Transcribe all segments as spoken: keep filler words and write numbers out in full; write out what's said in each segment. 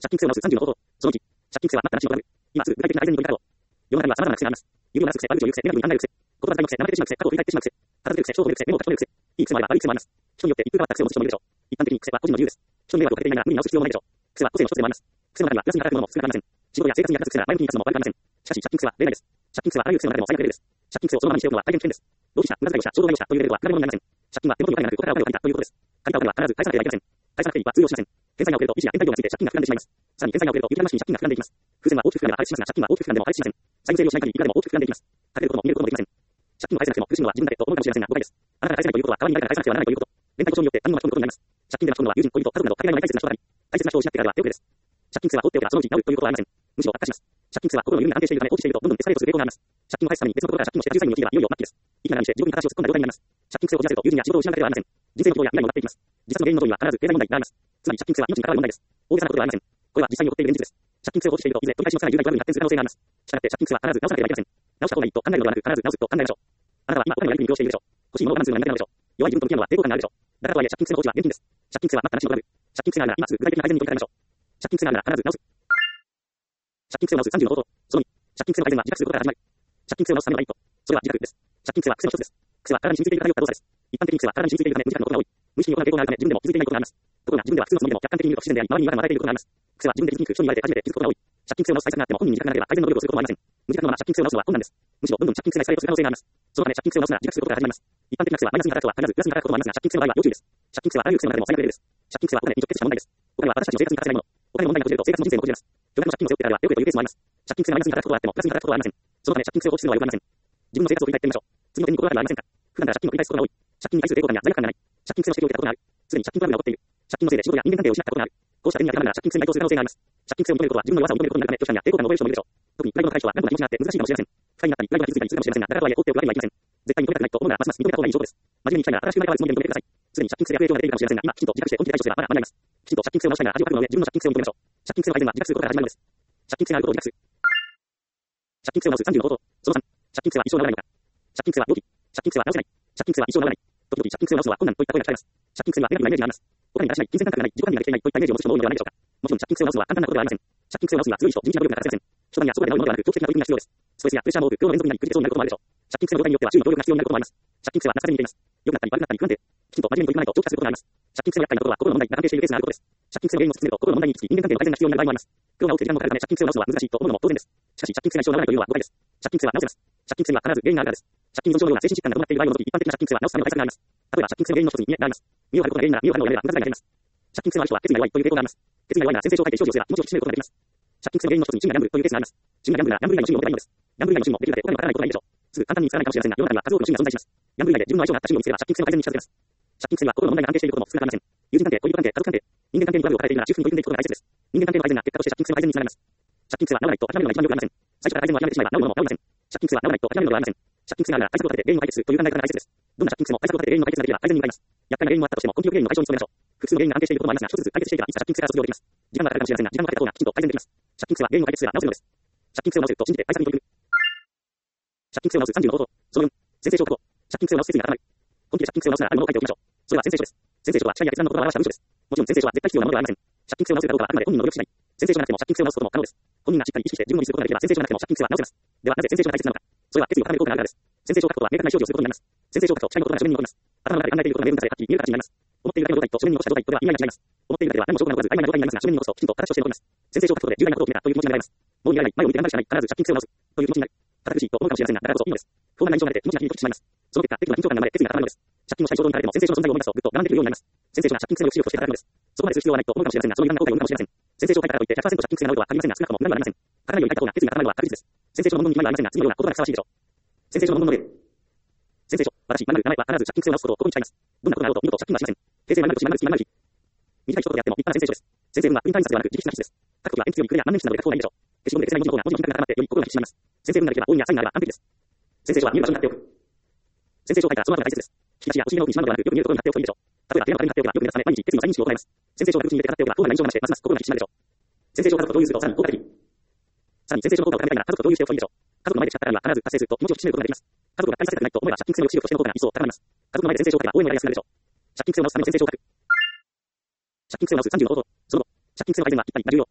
借金癖を直すさんじゅうの方法。そのいち、借金癖は待ったなしを行う。今すぐ具体的な改善に取り掛かろう。世の中には様々な癖があります。指を鳴らす癖、悪口を言う癖、ネガティブに考える癖、言葉遣いの癖、怠けてしまう癖、過去を振り返ってしまう癖、片付ける癖、勝負する癖、メモを書き留める癖。いい癖もあれば悪い癖もあります。人によって一風変わった癖を持つ人もいるでしょう。一般的に癖は個人の自由です。人に迷惑をかけていないなら無理に直す必要もないでしょう。癖は個性の一つでもあります。癖の中にはプラスに働くものも少なくありません。仕事や生活に役立つ癖なら前向きに活つのも悪くありません。しかし借金癖は例外です。借金癖はあらゆる癖の中でも最悪レベルです。借金癖をそのままにしておくのは大変危険です。浪費した、無駄遣いをした、衝動買いをしたというレベルは比べ物になりません。借金は手元にお金がなく、お金を借りたということです。借りたお金は必ず返さなければいけません。返さなくていいは通用しません。返済が遅れると維持や延滞料がついて借金が膨らんでしまいます。さらに返済が遅れると痛々しい借金が膨らんでいきます。風船は大きく膨らんでは破裂しますが、借金は大きく膨らんでも破裂しません。債務整理をしない限りいくらでも大きく膨らんでいきます。かけることも見ることもできません。借金を返せなくても苦しむのは自分だけと思うかもしれませんが誤解です。あなたが返せないということは代わりに誰かが返さなくてはならないということ。連帯保証によって他人を巻き込むことになります。借金で巻き込むのは友人、恋人、家族などかけがえのない大切な人だり、大切な人を失ってからでは手遅れです。借金癖は放っておけばそのうち治るということはありません。むしろ悪化します。借金癖は心の緩みが安定しているため放置しているとどんどんエスカレートする傾向があります。借金を返すために別のところから借金をして救済に陥ればいよいよ末期です。いくら何して自分に形を突っ込んだ状態になります。借金癖をこじらせると友人や仕事を失うだけではありません。人生のことや未来もなっていきます。自殺の原因の元には必ず経済問題があります。つまり借金癖は命に関わる問題です。大げさなことではありません。これは実際に起こっている現実です。借金癖を放置しているといずれ取り返しのつかない重大トラブルに発展する可能性があります。したがって借金癖は必ず直さなければいけません。直した方がいいと考えるのではなく必ず直すと考えましょう。あなたは今お金のやりくりをしているでしょう。欲しいものを我慢するのが苦手なのでしょう。弱い自分と向き合うのは抵抗感があるでしょう。だからとはいえ借金癖の放置は厳禁です。借金癖は待ったなしのトラブル。借金癖があるなら今すぐ具体的な改善に取り掛かりましょう。借金癖があるなら必ず直す。借金癖を直すさんじゅうの方法。そのに、借金癖の改善は自覚することから始まる。借金癖を直すための第一歩。それは自覚です。借金癖は癖の一つです。癖は体に染みついているかどうか動作です。一般的に癖は体に染みついているため無自覚のことが多い。無意識に行う傾向があるため自分でも気づいていないことがあります。ところが自分では普通のつもりでも客観的に見ると不自然であり周りに違和感を与えていることがあります。癖は自分で気づきにくく人に言われて初めて気づくことが多い。借金癖を直す対策があっても本人に自覚がなければ改善の努力をすることもありません。無自覚のまま借金癖を直すのは困難です。むしろどんどん借金癖がエスカレートする可能性があります。そのため借金癖を直すなら自覚することから始まります。一般的な癖はマイナスに働くとは必ずプラスに働くこともありますが借金癖の場合は要注意です。借金癖はあらゆる癖の中でも最悪レベルです。借金癖はお金に直結した問題です。お金は私たちの生活に欠かせないもの。お金の問題がこじれると生活も人生もこじれます。巨額の借金を背負ってからはよくというケースもあります。借金癖がマイナスに働くことはあってもプラスに働くことはありません。そのため借金癖を放置するのはよくありません。自分の生活を振り返ってみましょう。次の点に心当たりはありませんか。普段から借金を繰り返すことが多い。借金に対する抵抗感や罪悪感がない。借金癖の指摘を受けたことがある。すでに借金トラブルが起こっている。借金のせいで仕事や人間関係を失ったことがある。こうした点に当てはまるなら借金癖に該当する可能性があります。借金癖を認めることは自分の弱さを認めることになるため拒否感や抵抗感を覚える人もいるでしょう。特にプライドの対処は頑固な気持ちがあって難しいかもしれません。不快になったりプライドが傷ついたりするかもしれませんが、だからとはいえ放っておくわけにはいきません。絶対に認めたくないと思うならますます認めた方がいい証拠です。真面目に生きたいなら新しく生まれ変わるつもりで認めてください。すでに借金癖で悪影響が出ているかもしれませんが、今きちんと自覚して本気で対処すればまだ間に合います。きちんと借金癖を直したいなら味をかくの上自分の借金癖を認めましょう。借金癖の改善は自覚することから始まるのです。借金癖があることを自覚する。借金癖を直すさんじゅうの方法。そのさん、借金癖は一生治らないのか。借金癖は病気。借金癖は治せない。借金癖は一生治らない。時々借金癖を直すのは困難といった声が聞かれます。借金癖はネガティブなイメージがあります。お金にだらしない、金銭感覚がない、自己管理ができていないといったイメージを持つ人も多いのではないでしょうか。もちろん借金癖を直すのは簡単なことではありません。借金癖を直すには強い意志と地道な努力が欠かせません。初段やそこで治るものではなく長期的な取り組みが必要です。ストレスやプレッシャーも多く、業の連続になり、くじけそうになることもあるでしょう。借金癖の状態によっては周囲の協力が必要になることもあります。借金癖は夏風邪に似ています。良くなったり悪くなったり不安定。きちんと真面目に取り組まないと長期化することがあります。借金癖の厄介なことは心の問題が関係しているケースがあることです。借金癖の原因を突き詰めると心の問題に行き着き人間関係の改善が必要になる場合もあります。苦労が多くて時間もかかるため借金癖を直すのは難しいと思うのも当然です。しかし借金癖が一生治らないというのは誤解です。借金癖は治せます。借金癖には必ず原因があるからです。借金依存症のような精神疾患が伴っている場合を除き一般的な借金癖は治すための対策があります。例えば借金癖の原因の一つに見栄があります。見栄を張ることが原因なら見栄を張るのをやめれば無駄遣いが減ります。借金癖のある人は決意が弱いという傾向があります。決意が弱いなら先生紹介で商品をすれば気持ちを引き締めることができます。借金癖の原因の一つに趣味やギャンブルというケースがあります。趣味やギャンブルならギャンブル以外の趣味を持てばいいのです。ギャンブル以外の趣味もできるだけお金のかからないことがいいでしょう。すぐ簡単に見つからないかもしれませんが、世の中には数多くの趣味が存在します。ギャンブル以外で自分の相性が合った趣味を見つければ借金癖の改善に近づけます。借金癖には心の問題が安定していることも少なくありません。友人関係、恋人関係、家族関係、人間関係にトラブルを抱えているなら修復に取り組んでいくことが大切です。人間関係の改善が結果として借金癖の改善につながります。借金癖は治らないと諦めるのが一番良くありません。最初から改善を諦めてしまえば治るものも治りません。借金癖は治らないと諦めるのではありません。借金癖があるなら対策を立てて原因を解決するという考え方が大切です。どんな借金癖も対策を立てて原因を解決ができれば改善に向かいます。厄介な原因もあったとしても根気よく原因の解消に努めましょう。普通の原因が安定していることもありますが、一つずつ解決していけばいつか借金癖が卒業できます。時間がかかるかもしれませんが、時間をかけた方がきちんと改善できます。借金癖は原因を解決すれば治せるのです。借金癖を直すと信じて対策に取り組む。借金癖を直すさんじゅうの方法。そのよん、宣誓書を書こう。借金癖を直す説に当たる。本気で借金癖を直すならあるものを書いておきましょう。それは宣誓書です。宣誓書は期待や決断の言葉を表した文書です。もちろん宣誓書は絶対必要なものではありません。借金癖を直すかどうかはあくまで本人の努力次第。宣誓書がなくても借金癖を直すことも可能です。本人がしっかり意識して順を見することができれば宣誓書がなくても借金癖は直せます。ではなぜ宣誓書が大切なのか。それは決意を固める効果があるからです。宣誓書を書くことは明確な意思をすることになります。宣誓書を書くと期待の言葉が書面に残ります。頭の中で考えていることが明文化されはっきり見える形になります。思っているだけの状態と書面に残した状態とでは意味合いが違います。思っているだけでは何も証拠が残らず曖昧な状態になりますが書面に残すときちんと形として残ります。宣誓書を書くことで重大なことを決めたという気持ちになります。もう逃げられない、前を見て頑張るしかない、必ず借金癖を直すという気持ちになる。堅苦しいと思うかもしれませんが、だからこそいいのです。不穏な印象が出て気持ちが緊張してしまいます。その結果、適度な緊張感が生まれ、決意が固まるのです。借金をしたい衝動に駆られても宣誓書の存在を思い出すとぐっと我慢できるようになります。宣誓書が借金癖の抑止力として働くのです。そこまでする必要はないと思うかもしれませんが、その歪んだ後悔を生むかもしれません。宣誓書を書いたからといってひゃくパーセント借金癖が治るとは限りませんが、少なくとも無駄にはなりません。書かないように書いた方が決意が固まるのは確実です。宣誓書の文言にはありませんが、次のような言葉がふさわしいでしょう。宣誓書の文言の例。宣誓書、私、〇〇、名前は必ず借金癖を直すことをここに誓います。どんなことがあろうと二度と借金はしません。平成〇〇年〇〇期〇〇期。短い一言であっても立派な宣誓書です。宣誓文はプリンタインサスではなく直筆な筆です。書くときは鉛筆より筆や万年筆などで書く方がいいでしょう。消しゴムで消せない文字の方が文字の金額が固まってより心が引き締まります。宣誓文ができれば大いにはサインがあれば完璧です。宣誓書は見る場所に貼っておく。宣誓書を書いたらその後が大切です。引き出しや押し入れの奥にしまうのではなくよく見えるところに貼っておくといいでしょう。例えば部屋の壁に貼っておけばよく目立つため毎日決意のサインにして行います。宣誓書を口に入れて貼っておけば不穏な印象が増してますます心が引き締まるでしょう。宣誓書を家族と共有するとさらに効果的。さらに宣誓書の効果を高めたいなら家族と共有しておくといいでしょう。家族の前で誓ったらには必ず達成すると気持ちを引き締めることができます。家族が返させたくないと思えば借金癖の抑止力としての効果が一層高まります。家族の前で宣誓書を書けば応援がやりやすくなるでしょう。借金癖を直すための宣誓書を書く。借金癖を直すさんじゅうの方法。その後、借金癖の改善は一体何が重要。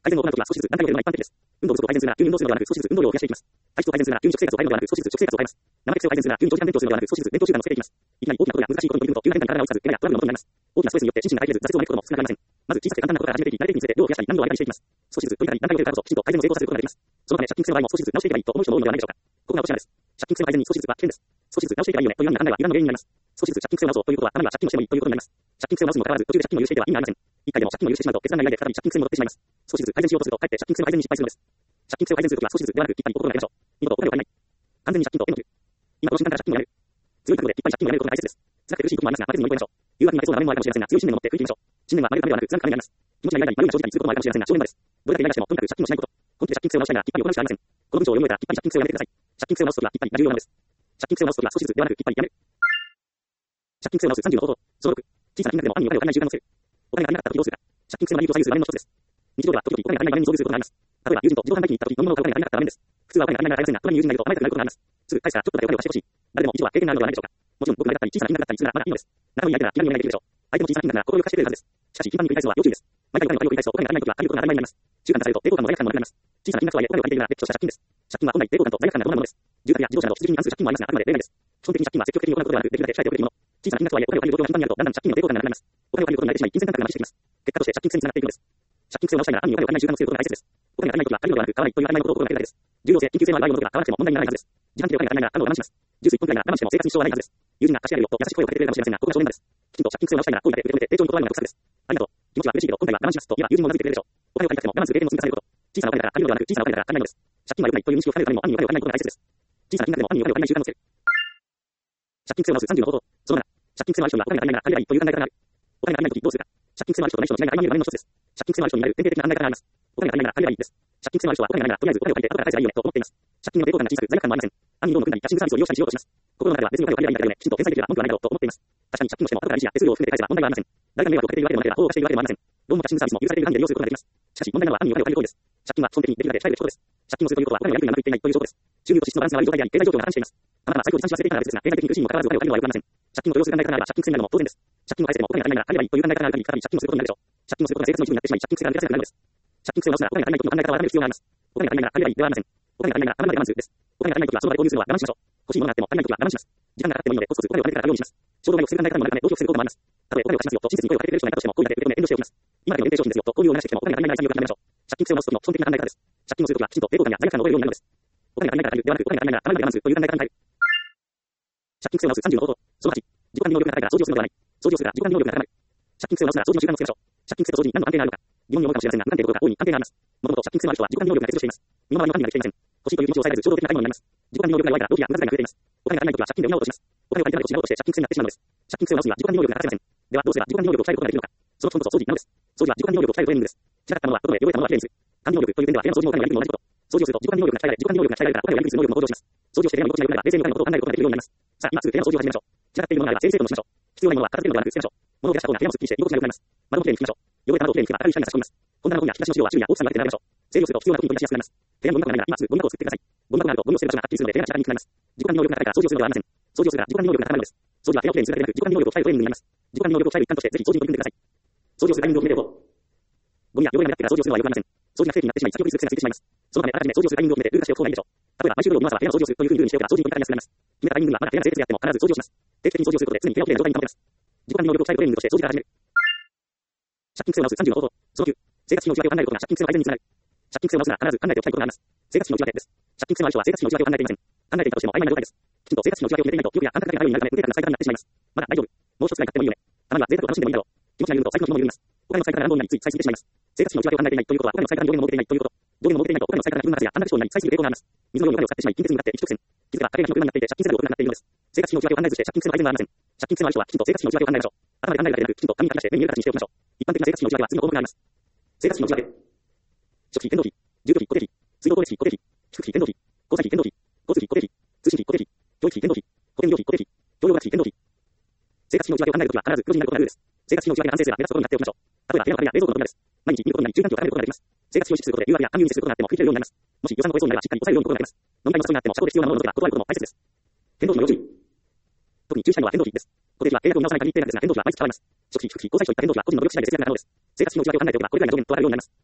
改善を行うときは少しずつ段階を経るのが一般的です。運動不足を改善するなら急に運動するのではなく、少しずつ運動量を増やしていきます。体質を改善するなら急に食生活を変えるのではなく、少しずつ食生活を変えます。生活を改善するなら急に長時間勉強するのではなく、少しずつ勉強習慣をつけていきます。いきなり大きなことや難しいことに取り組むと、急な変化に体が追いつかず、ややトラブルのもとになります。大きなストレスによって心身が耐えきれず、挫折を招くことも少なくありません。まず小さく簡単なことから始めていき、慣れていくにつれて量を増やしたり難度を上げたりしていきます。少しずつ取り組み段階を経るからこそ、きちんと改善を成功させることができます。そのため借金癖の場合も少しずつ直していけばいいと思う人も多いのではないでしょうか。ここが落とし穴です。借金癖の改善に少しずつは危険です。少しずつ直していけばいいよねというような考えは油断の原因になります。少しずつ借金癖を直そうということは、たまには借金をしてもいいということになります。借金癖を直すにもかかわらず、途中で借金を許していては意味がありません。一回でも借金を許してしまうと、決断が揺らいで再び借金癖に戻ってしまいます。少しずつ改善しようとすると、かえって借金癖の改善に失敗するのです。借金癖を改善するときは少しずつではなく、きっぱり心がけましょう。二度とお金を借りない。完全に借金と縁を切る。今この瞬間から借金をやめる。強い覚悟できっぱり借金をやめることが大切です。辛くて苦しいこともありますが、待てずに乗り越えましょう。誘惑になりそうな場面もあるかもしれませんが、強い信念を持って振り切りましょう。信念は曲げるためではなく、辛くためになります。気持ちが揺らいだり、迷いが生じたりすることもあるかもしれませんが、正念場です。どれだけイライラしても、とにかく借金をしないこと。本気で借金癖を直したいなら、きっぱり行うしかありません。この文章を読み終えたら、きっぱり借金癖をやめてください。借金癖を直すときは、きっぱりが重要なのです。借金癖を直すときは少しずつではなく、きっぱりやめる。借金癖を直すさんじゅうの方法。そのろく。小さな金額でも安易にお金を借りない習慣をつける。お金が足りなかったときどうするか。借金癖の成り行きを左右する場面の一つです。日常では時々お金が足りない場面に遭遇することがあります。例えば、友人と自動販売機に行ったとき、飲み物を買うお金が足りなかった場面です。普通はお金が足りないから買えませんが、隣に友人がいると甘えたくなることがあります。すぐ返すからちょっとだけお金を貸してほしい。誰でも一度は経験があるのではないでしょうか。もちろん僕がやったり小さな金額だったりするならまだいいのです。中身に相手なら気軽にお願いできるでしょう。相手も小さな金額なら心を貸してくれるはずです。しかし頻繁に繰り返すのは要注意です。毎回お金を借りを繰り返すとお金が足りないときは借りることが当たり前になります。習慣化されると抵抗感も罪悪感もなくなります。小さな金額とはいえお金を借りているなら別とした借金です。借金は本来抵抗感と罪悪感が伴うものです。住宅や自動車など必需品に関する借金もありますが、あくまで例外です。基本的に借金は積極的に行うことではなく、できるだけ控えておくべきもの。小さな金額とはいえお金を借りる状況が頻繁になるとだんだん借金の抵抗感がなくなります。お金を借りることに慣れてしまい、金銭感覚が増してきます。結果として借金癖につながっていくのです。借金癖を直したいなら安易にお金を借りない習慣をつけることが大切です。お金が足りないときは借りるのではなく、買わないという当たり前のことを心がけるだけです。重要性、緊急性のある場合を除けば買わなくても問題にならないはずです。時間的にお金が足りないなら感度を我慢します。十数分くらいなら我慢しても生活に支障はないはずです。友人が貸してやるよと優しい声をかけてくれるかもしれませんが、ここが正念場です。きちんと借金癖を直したいなら好意だけ受け止めて丁重に断るのが得策です。ありがとう。気持ちは嬉しいけど今回は我慢しますと言えば友人もうなずいてくれるでしょう。お金を借りたくても我慢する経験も積み重ねること。小さなお金だから借りるのではなく、小さなお金だから借りないのです。借金は良くないという認識を深めるためにも安易にお金を借りないことが大切です。小さな金額でも安易にお金を借りない習慣をつける。借金癖を直すさんじゅうの方法。そのなな。借金癖のある人にはお金が足りないなら借りればいいという考え方がある。お金が足りないときどうするか。借金癖のある人とない人の違いが垣間見える場面の一つです。借金癖のある人にある典型的な考え方があります。お金が足りないなら借りればいいです。借金癖のある人はお金がないならとりあえずお金を借りて後から返せばいいよねと思っています。借金の抵抗感が小さく罪悪感もありません。安易にローンを組んだりキャッシングサービスを利用したりしようとします。心の中では別にお金を借りればいいんだけどね、きちんと返済できれば文句はないだろうと思っています。確かに借金をしても後から利子や手数料を含めて返せば問題はありません。誰が迷惑をかけているわけでもなければ法を犯しているわけでもありません。ローンもキャッシングサービスも許されている範囲で利用することができます。しかし問題なのは安易にお金を借りる行為です。借金は基本的にできるだけ控えることです。借金をするということはお金をやりくりがうまくいっていないという証拠です。収入と支出のバランスが悪い状態であり、経済状況が破綻しています。たまたま最高に算出はせていたなら別ですが、経済的に苦しいにもかかわらずお金を借りるのは良くありません。借金を許容する考え方があれば借金癖になるのも当然です。借金を返せてもお金が足りないなら借りればいいという考え方がある限り、再び借金をすることになるでしょう。借金をすることが生活の一部になってしまい、借金癖が抜け出せなくなるのです。借金癖を直すならお金が足りないときの考え方を改める必要があります。お金が足りないなら借りればいいではありません。お金が足りないなら余るまで我慢するです。お金が足りないときはその場で購入するのは我慢しましょう。欲しいものがあっても足りないときは我慢します。時間がかかってもいいのでコツコツお金を貯めてから買うようにします。衝動買いをする考え方にもなるため動機を防ぐこともあります。たとえお金を貸しますよと親切に声をかけてくれる人がいたとしても、好意だけ受け止め遠慮しておきます。今だけの限定商品ですよと購入を促してきてもお金が足りないなら潔くやめましょう。借金癖を直すときの基本的な考え方です。借金をするときはきちんと抵抗感や罪悪感が覚えるようになるのです。お金が足りないから借りるではなく、お金が足りないなら余るまで我慢するという考え方に変える。借金癖を直すさんじゅうの方法。そのはち。自己管理能力が高いから掃除をするのではない。掃除をするから自己管理能力が高まる。借金癖を直すなら掃除の習慣をつけましょう。借金癖と掃除に何の関係があるのか。疑問に思うかもしれませんが、無関係かどうか大いに関係があります。もともと借金癖のある人は自己管理能力が欠如しています。身の回りの管理ができていません。欲しいという気持ちを抑えられず衝動的な買い物になります。自己管理能力が弱いから動機や無駄遣いが増えています。お金が足りないときは借金で補おうとします。お金を借りてないとしまうとして借金癖になってしまうのです。借金癖を直すには自己管理能力が欠かせません。ではどうすれば自己管理能力を鍛えることができるのか。その基本こそ掃除なのです。掃除は自己管理能力を鍛えるトレーニングです。しなかったものは外で汚れたものはきれいにする。管理能力という点では部屋の掃除もお金をやるときも同じこと。掃除をすると自己管理能力が鍛えられ、自己管理能力が鍛えられたらお金をやりくりする能力も向上します。掃除をして部屋に落ちないようになれば冷静にお金のことを考えることができるようになります。さあ今すぐ部屋の掃除を始めましょう。散らかっているものがあれば整理整頓もしましょう。必要なものは片付けるのではなく捨てましょう。物を増やした方が部屋もすっきりして居心地が良くなります。窓もきれいに拭きましょう。汚れた窓をきれいに拭けば明るい光が差し込みます。本棚のゴミや引き出しの資料は種類や大きさに分けて並べましょう。整理をすると必要な時に取り出しやすくなります。部屋にゴミ箱がないなら今すぐゴミ箱を作ってください。ゴミ箱があるとゴミを捨てる場所がはっきりするので部屋が時間にくくなります。自己管理能力が高いから掃除をするのではありません。掃除をするが自己管理能力が高まるのです。掃除は部屋をきれいにするだけでなく自己管理能力を鍛えるトレーニングになります。自己管理能力を鍛える一環としてぜひ掃除に取り組んでください。掃除をするタイミングを決めておこう。ゴミや汚れが目立ってから掃除をするのは良くありません。掃除が不定期になってしまい先送りする癖がついてしまいます。そのためあらかじめ掃除をするタイミングを決めてルール化しておく方がいいでしょう。例えば毎週土曜日の朝は部屋の掃除をするというふうにルールにしておけば掃除に取り掛かりやすくなります。決めたタイミングにはまだ部屋が清潔であっても必ず掃除をします。定期的に掃除をすることで常に部屋をきれいな状態に保てます。自己管理能力を鍛えるトレーニングとして掃除から始める。借金癖を直すさんじゅうの方法。そのきゅう。生活費の内訳を考えることが借金癖の改善につながる。借金癖を直すなら必ず考えておきたいことがあります。生活費の内訳です。借金癖のある人は生活費の内訳を考えていません。考えていたとしても曖昧な状態です。きちんと生活費の内訳を決めていないと欲や感覚だけがあるようになるため無定価な使い方になってしまいます。まだ大丈夫。もう一つくらい買ってもいいよね。たまには贅沢を楽しんでもいいだろう。気持ちが緩むと財布の紐も緩みます。お金の使い方が乱暴になりつい使いすぎてしまいます。生活費の内訳を考えていないということはお金の使い方の上限を設けていないということ。上限を設けていないとお金の使い方が自分の話やあんな口調になり使いすぎる傾向があります。水のようにお金を使ってしまい金欠に向かって一直線。気づけば家計が不足になっていて借金せざるを得なくなっているのです。生活費の内訳を考えずして借金癖の改善はありません。借金癖のある人はきちんと生活費の内訳を考えましょう。頭で考えるだけでなくきちんと紙に書き出して目に見える形にしておきましょう。一般的な生活費の内訳は次の項目があります。生活費の内訳。食費、電動費、住居費、固定費、水道光熱費、固定費、宿費、電動費、交際費、電動費、交通費、固定費、通信費、固定費、教育費、電動費、保険料費、固定費、教養学費、電動費。生活費の内訳を考えるときは必ず黒字になることがルールです。生活費の内訳が安定すれば目立つことになっておきましょう。例えば部屋の壁や冷蔵庫の扉です。毎日見ることになり注意喚起を高めることができます。生活費を意識することで誘惑や勧誘に接することがあっても振り切れるようになります。もし予算の超えそうになればしっかり抑えるように心がけます。飲み会の誘いがあっても車庫で必要なものを除けば断ることも大切です。電動費の要注意。特に注意したいのは電動費です。固定費は契約を見直さない限り一定なんですが、電動費は毎月変わります。食費、食費、交際費といった電動費は個人の努力次第で節約が可能です。生活費の内訳を考えておけばこれくらいの上限とわかるようになります。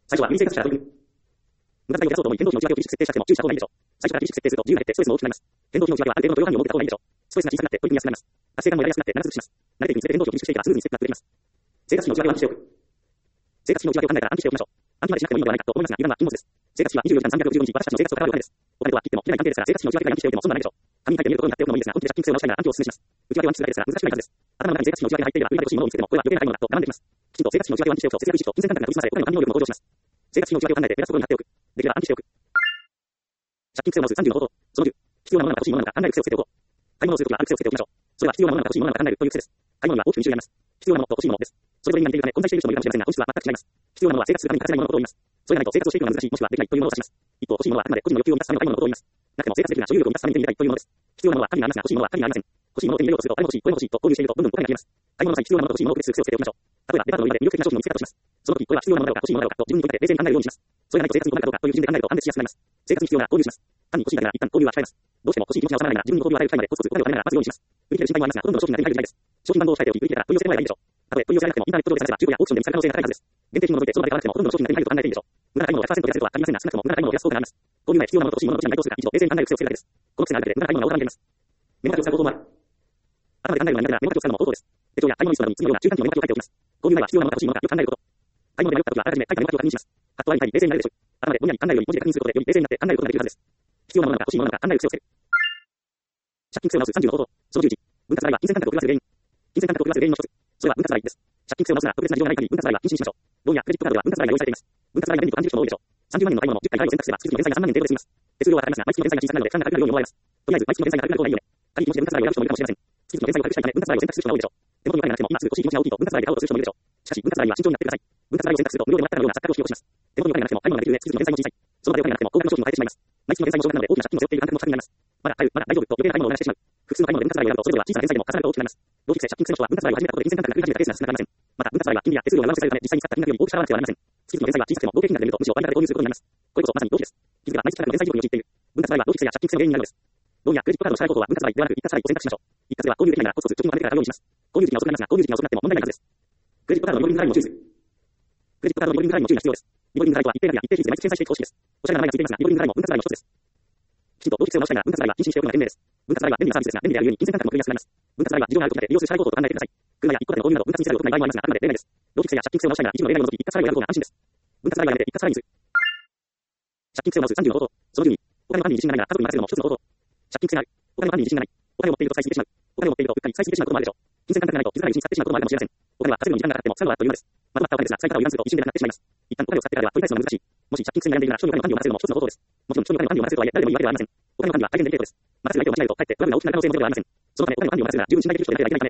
最初は有理性が取り組む。無駄遣いを減らそうと思い、変動費の内訳を厳しく設定したくても注意した方がいいでしょう。最初から厳しく設定すると自由が減ってストレスも大きくなります。変動費の内訳はある程度の許容範囲を設けた方がいいでしょう。ストレスが小さくなって取り組みやすくなります。達成感も得られやすくなって長続きします。慣れていくにつれて変動費を厳しくしていけばスムーズにステップができます。生活費の内訳を暗記しておく。生活費の内訳を考えたら暗記しておきましょう。暗記までしなくてもいいのではないかと思いますが、油断は禁物です。生活費はにじゅうよじかんさんびゃくろくじゅうごにち、私たちの生活と関わるお金です。お金とは切っても切れない関係ですから、生活費の内訳が暗記しておいても損はないでしょう。紙に書いて見ることになっておくのもいいですが、本気で借金癖を直したいなら暗記をお勧めします。内訳は暗記するだけですから難しくないはずです。頭の中に生活費の内訳が入っていれば、売り上げ欲しいものを見つけても、これは余計な買い物だと我慢できます。きちんと生活費の内訳を暗記しておくと、節約意識と金銭感覚が研ぎ澄まされ、お金の管理能力も向上します。生活費の内訳を考えて目立つことになっておく。できれば暗記しておく。借金癖を直すさんじゅうの方法。そのじゅう、必要なものが欲しいものなのか考える癖をつけておこう。買い物をするときはある癖をつけておきましょう。それは必要なものが欲しいものなのか考えるという癖です。買い物には大きくに種類あります。必要なものと欲しいものです。それぞれに似ているため混在している人もいるかもしれませんが、本質は全く違います。必要なものは生活するために欠かせないもののことを言います。それがないと生活をしていくのが難しい、もしくはできないというものを指します。一方、欲しいものはあくまで個人の欲求を満たすための買い物のことを言います。なくても生活的な所有欲を満たすために手に入れたいというものです。必要なものは神にありますが、欲しいものは神にありません。欲しいものを手に入れようとすると、あれも欲しい、これも欲しいと購入しているとどんどん答えが消えます。買い物の際、必要なものと欲しいものを区別する癖をつけておきましょう。例えば、デパートの売り場で魅力的な商品を見つけたとします。その時、これは必要なものだろうか欲しいものだろうかと自分に問いかけて冷静に考えるようにします。それがないと生活に困るかどうかという基準で考えると判別しやすくなります。生活に必要なら購入します。単に欲しいだけなら一旦購入は控えます。どうしても欲しい気持ちが収まらないなら自分にご褒美を与える機会までコツコツお金を貯めながら待つようにします。売り切れる心配もありますが、ほとんどの商品が手に入る時代です。商品番号を控えておき、売り切れたら取り寄せてもらえばいいでしょう。たとえ取り寄せられなくてもインターネット上で探せば中古やオークションで見つかる可能性が高いはずです。限定品を除いてその場で買わなくてもほとんどの商品が手に入ると考えていいでしょう。無駄な買い物をひゃくパーセントで痩せるとは限りませんが、少なくとも無駄な買い物を減らす効果があります。購入前必要なものと欲しいもののどちらに該当するか一度冷静に考える癖をつけるだけです。この癖があるだけで無駄な買い物が大幅に減ります。メモ書きを使う方法もある。頭で考えるのが苦手ならメモ書きを使うのも方法です。手帳や買い物リストなどに次のような注意喚起のメモ書きを書いておきます。購入前は必要なものか欲しいものかよく考えること。買い物で迷った時はあらかじめ書いたメモ書きを確認します。ハッとありたり冷静になるでしょう。頭でぼんやり考えるより文字で確認することでより冷静になって考えることができるはずです。必要なものなのか欲しいものなのか考える癖をつける。借金癖を直すさんじゅうの方法。そのじゅういち、分割払いは金銭感覚を狂わせる原因。金銭感覚を狂わせる原因の一つ。それは分割払いです。借金癖を直すなら特別な事情がない限り分割払いは禁止にしましょう。ローンやクレジットカードでは分割払いが用意されています。分割払いが便利と感じる人も多いでしょう。さんじゅうまん円の買い物もじゅっかい払いを選択すれば月々の返済がさんまん円程度で済みます。手数料はかかりますが、毎月の返済が小さくなるので負担が軽くなるように思われます。とりあえず毎月の返済が軽くなる方がいいよね。借り気持ちで分割払いを選ぶ人もいるかもしれません。月々の返済を軽くしたいため分割払いを選択する人が多いでしょう。手元にお金がなくても今すぐ欲しい気持ちが大きいと分割払いで買おうとする人もいるでしょう。しかし分割払いは慎重になってください。分割払いを選択すると無料でもらったかのような錯覚を引き起こします。手元にお金がなくても買い物ができる上、月々の返済も小さい。その場でお金がなくても高額の商品を買えてしまいます。毎月の返済も少額なので大きな借金を背負っている感覚も近くになります。まだ買える、まだ大丈夫と余計な買い物を流してしまう。複数の買い物で分割払いを選ぶとそれぞれは小さな返済でも重なると大きくなります。同時期借金癖の人は分割払いを始めたことで金銭感覚が狂い始めたケースが少なくありません。また分割払いは金利や手数料が上乗せされるため実際に使った金額より多く払わなくてはなりません。月々の返済は小さくても合計金額で見るとむしろ倍額で購入することになります。これこそまさに動機です。気づけば毎月高額の返済地獄に陥っている。分割払いは動機癖や借金癖の原因になるのです。ローンやクレジットカードの支払い方法は分割払いではなく一括払いを選択しましょう。一括では購入できないならコツコツ貯金を貯めてから買うようにします。購入時期が遅くなりますが、購入時期が遅くなっても問題ないはずです。クレジットカードのリボルビングラインも注意する。クレジットカードのリボルビングラインも注意が必要です。リボルビングラインとは一定額や一定比率で毎月返済していく方式です。おしゃれな名前がついていますが、リボルビングラインも分割払いの一つです。きちんと動機癖を直したいなら分割払いは禁止にしておくのが賢明です。分割払いは便利なサービスですが、便利であるゆえに金銭感覚も狂いやすくなります。分割払いは事情があるときまで利用する支払い方法と考えてください。車や一戸建ての購入など分割にせざるを得ない場合もありますが、あくまで例外です。動機癖や借金癖を直したいなら一部の例外を除き一括払いを選ぶ方が安心です。分割払いはやめて一括払いにする。借金癖を直すさんじゅうの方法。そのじゅうに、お金の管理に自信がないなら家族に任せるのも一つの方法。借金癖がある。お金の管理に自信がない。お金を持っていると使いすぎてしまう。お金を持っているとうっかり使いすぎてしまうこともあるでしょう。金銭感覚がないと気づかないうちに使ってしまうこともあるかもしれません。お金は稼ぐのに時間がかかっても使うのはあるというのです。まとまったお金ですが、使い方を油断すると一瞬でなくなってしまいます。一旦お金を使ってからでは取り返すのは難しい。もし借金癖に悩んでいるなら、商品の管理を任せるのも一つの方法です。もちろん、商品の管理を任せるとはいえ、誰でもいいわけではありません。お金の管理は大変デリケートです。任せる相手を間違えると、かえってトラブルが大きくなる可能性もゼロではありません。そのため、お金の管理を任せるなら十分信頼できる人でなければいけないため、家族の管理にしておくのがいいでしょう。例えば親です。いいや、親にくい話ではありますが、親の心を許しきれてくれるでしょう。愛情に溢れた親なら、まだこの事実に同意を得てはいけない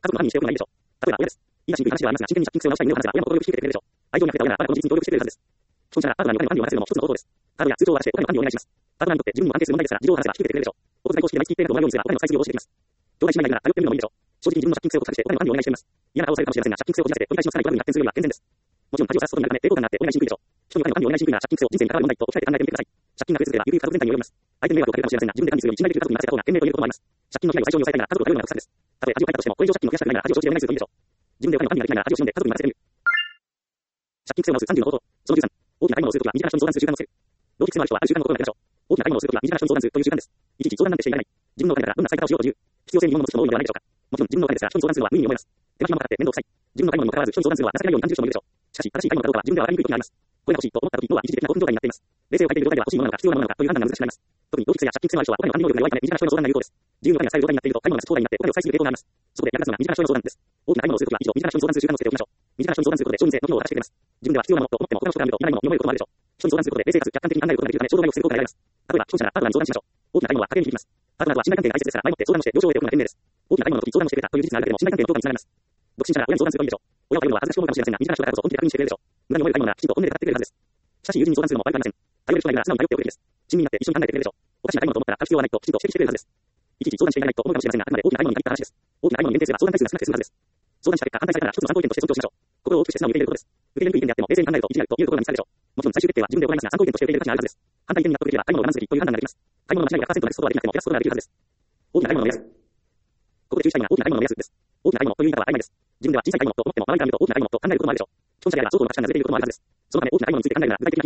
はずです。そうしたら、パートナーにお金の管理を任せるのも一つの方法です。カードや通帳を渡してお金の管理をお願いします。パートナーにとって自分にも関係する問題ですから、事情を話せば引き受けてくれるでしょう。お小遣い公式で毎月一定額をもらうようにすれば、お金の使いすぎを防止できます。兄弟姉妹がいるなら、頼ってみるのもいいでしょう。正直に自分の借金癖を隠してお金の管理をお願いしています。嫌な顔をされるかもしれませんが、借金癖をこじらせて取り返しのつかないトラブルに発展するよりは健全です。もちろん、恥をさらすことになるため抵抗感があってお願いしにくいでしょう。人にお金の管理をお願いしにくいなら、借金癖を人生に関わる問題と置き換えて考えてみてください。借金が増え続ければ、ゆくゆく家族全体に及びます。相手に迷惑をかけるかもしれませんが、自分で管理するより信頼できる家族に任せた方が賢明ということもあります。借金の被害を最小に抑えたいなら家族を頼るのが国策です。たとえ恥をかいたとしても、これ以上借金を増やしたくないなら恥を承知でお願いするといいでしょう。自分でお金の管理ができないなら恥を忍んで家族に任せてみる。借金癖を直すさんじゅうの方法。そのじゅうさん、大きな買い物をするときは身近な人に相談する習慣をつける。動機癖のある人はある習慣のことをやめましょう。大きな買い物をするときは身近な人に相談するという習慣です。いちいち相談なんてしていられない。自分のお金だからどんな使い方をしようという必要性に疑問を持つ人も多いのではないでしょうか。もちろん自分のお金ですから人に相談するのは無意味に思います。手間暇もかかって面倒くさい。自分の買い物にもかかわらず人に相談するのは情けないように感じる人もいるでしょう。しかし正しい買い物かどうかは自分では分かりにくいことがあります。これが欲しいと思ったとき、脳は一時的な興奮状態になっています。冷静を欠いている状態では欲しいものなのか必要なものなのかという判断が難しくなります。特に動機癖や借金癖のある人はお金の管理能力が弱いため身近な人への相談が有効です。自由にお金が使える状態になっていると買い物が不相談になってお金を使いすぎる傾向があります。そこで役立つのが身近な人への相談です。大きな買い物をするときは一度身近な人に相談する習慣をつけておきましょう。身近な人に相談することで少人数の機能を果たしてくれます。自分では必要なものと思っても他の人から見るといらないものに思えることもあるでしょう。人に相談することで冷静かつ客観的に考えることができるため衝動買いを防ぐことが得られます。例えば、消費者ならパートナーに相談しましょう。大きな買い物は家計に響きます。パートナーとは信頼関係が大切ですから、前もって相談をして了承を得ておくのが賢明です。大きな買い物の時に相談をしてくれたという事実があるだけでも信頼関係の強化につながります。独身者なら親に相談するといいでしょう。親を頼るのは恥ずかしく思うかもしれませんが、身近な人だからこそ本気で確認してくれるでしょう。無駄に思える買い物ならきちんと本音で買ってくれるはずです。しかし友人に相談するのも悪くありません。頼れる人がいるなら素直に頼っておくべきです。親身になって一緒に考えてくれるでしょう。おかしな買い物と思ったら買う必要はないときちんと指摘してくれるはずです。いちいち相談していらないと思うかもしれませんが、あくまで大きな買い物に限った話です。大きな買い物に限定すれば相談回数が少なくて済むはずです。相談した結果反対されたなら一つの参考意見として尊重しましょう。心を大きくして素直に受け入れることです。受け入れにくい意見であっても冷静に考えると一理あるというところが見つかるでしょう。もちろん最終決定は自分で行いますが参考意見として受け入れる価値があるはずです。反対意見に納得できれば買い物を我慢すべきという判断ができます。買い物の間違いがひゃくパーセントなくすことはできなくても減らすことができるはずです。大きな買い物の目安。ここで注意したいのは大きな買い物の目安です。大きな買い物という言い方は曖昧です。自分では小さい買い物と思っても周りから見ると大きな買い物と考えることもあるでしょう。消費者であれば双方の価値観がずれていることもあるはずです。そのため大きな買い物について考えるなら具体的な金額を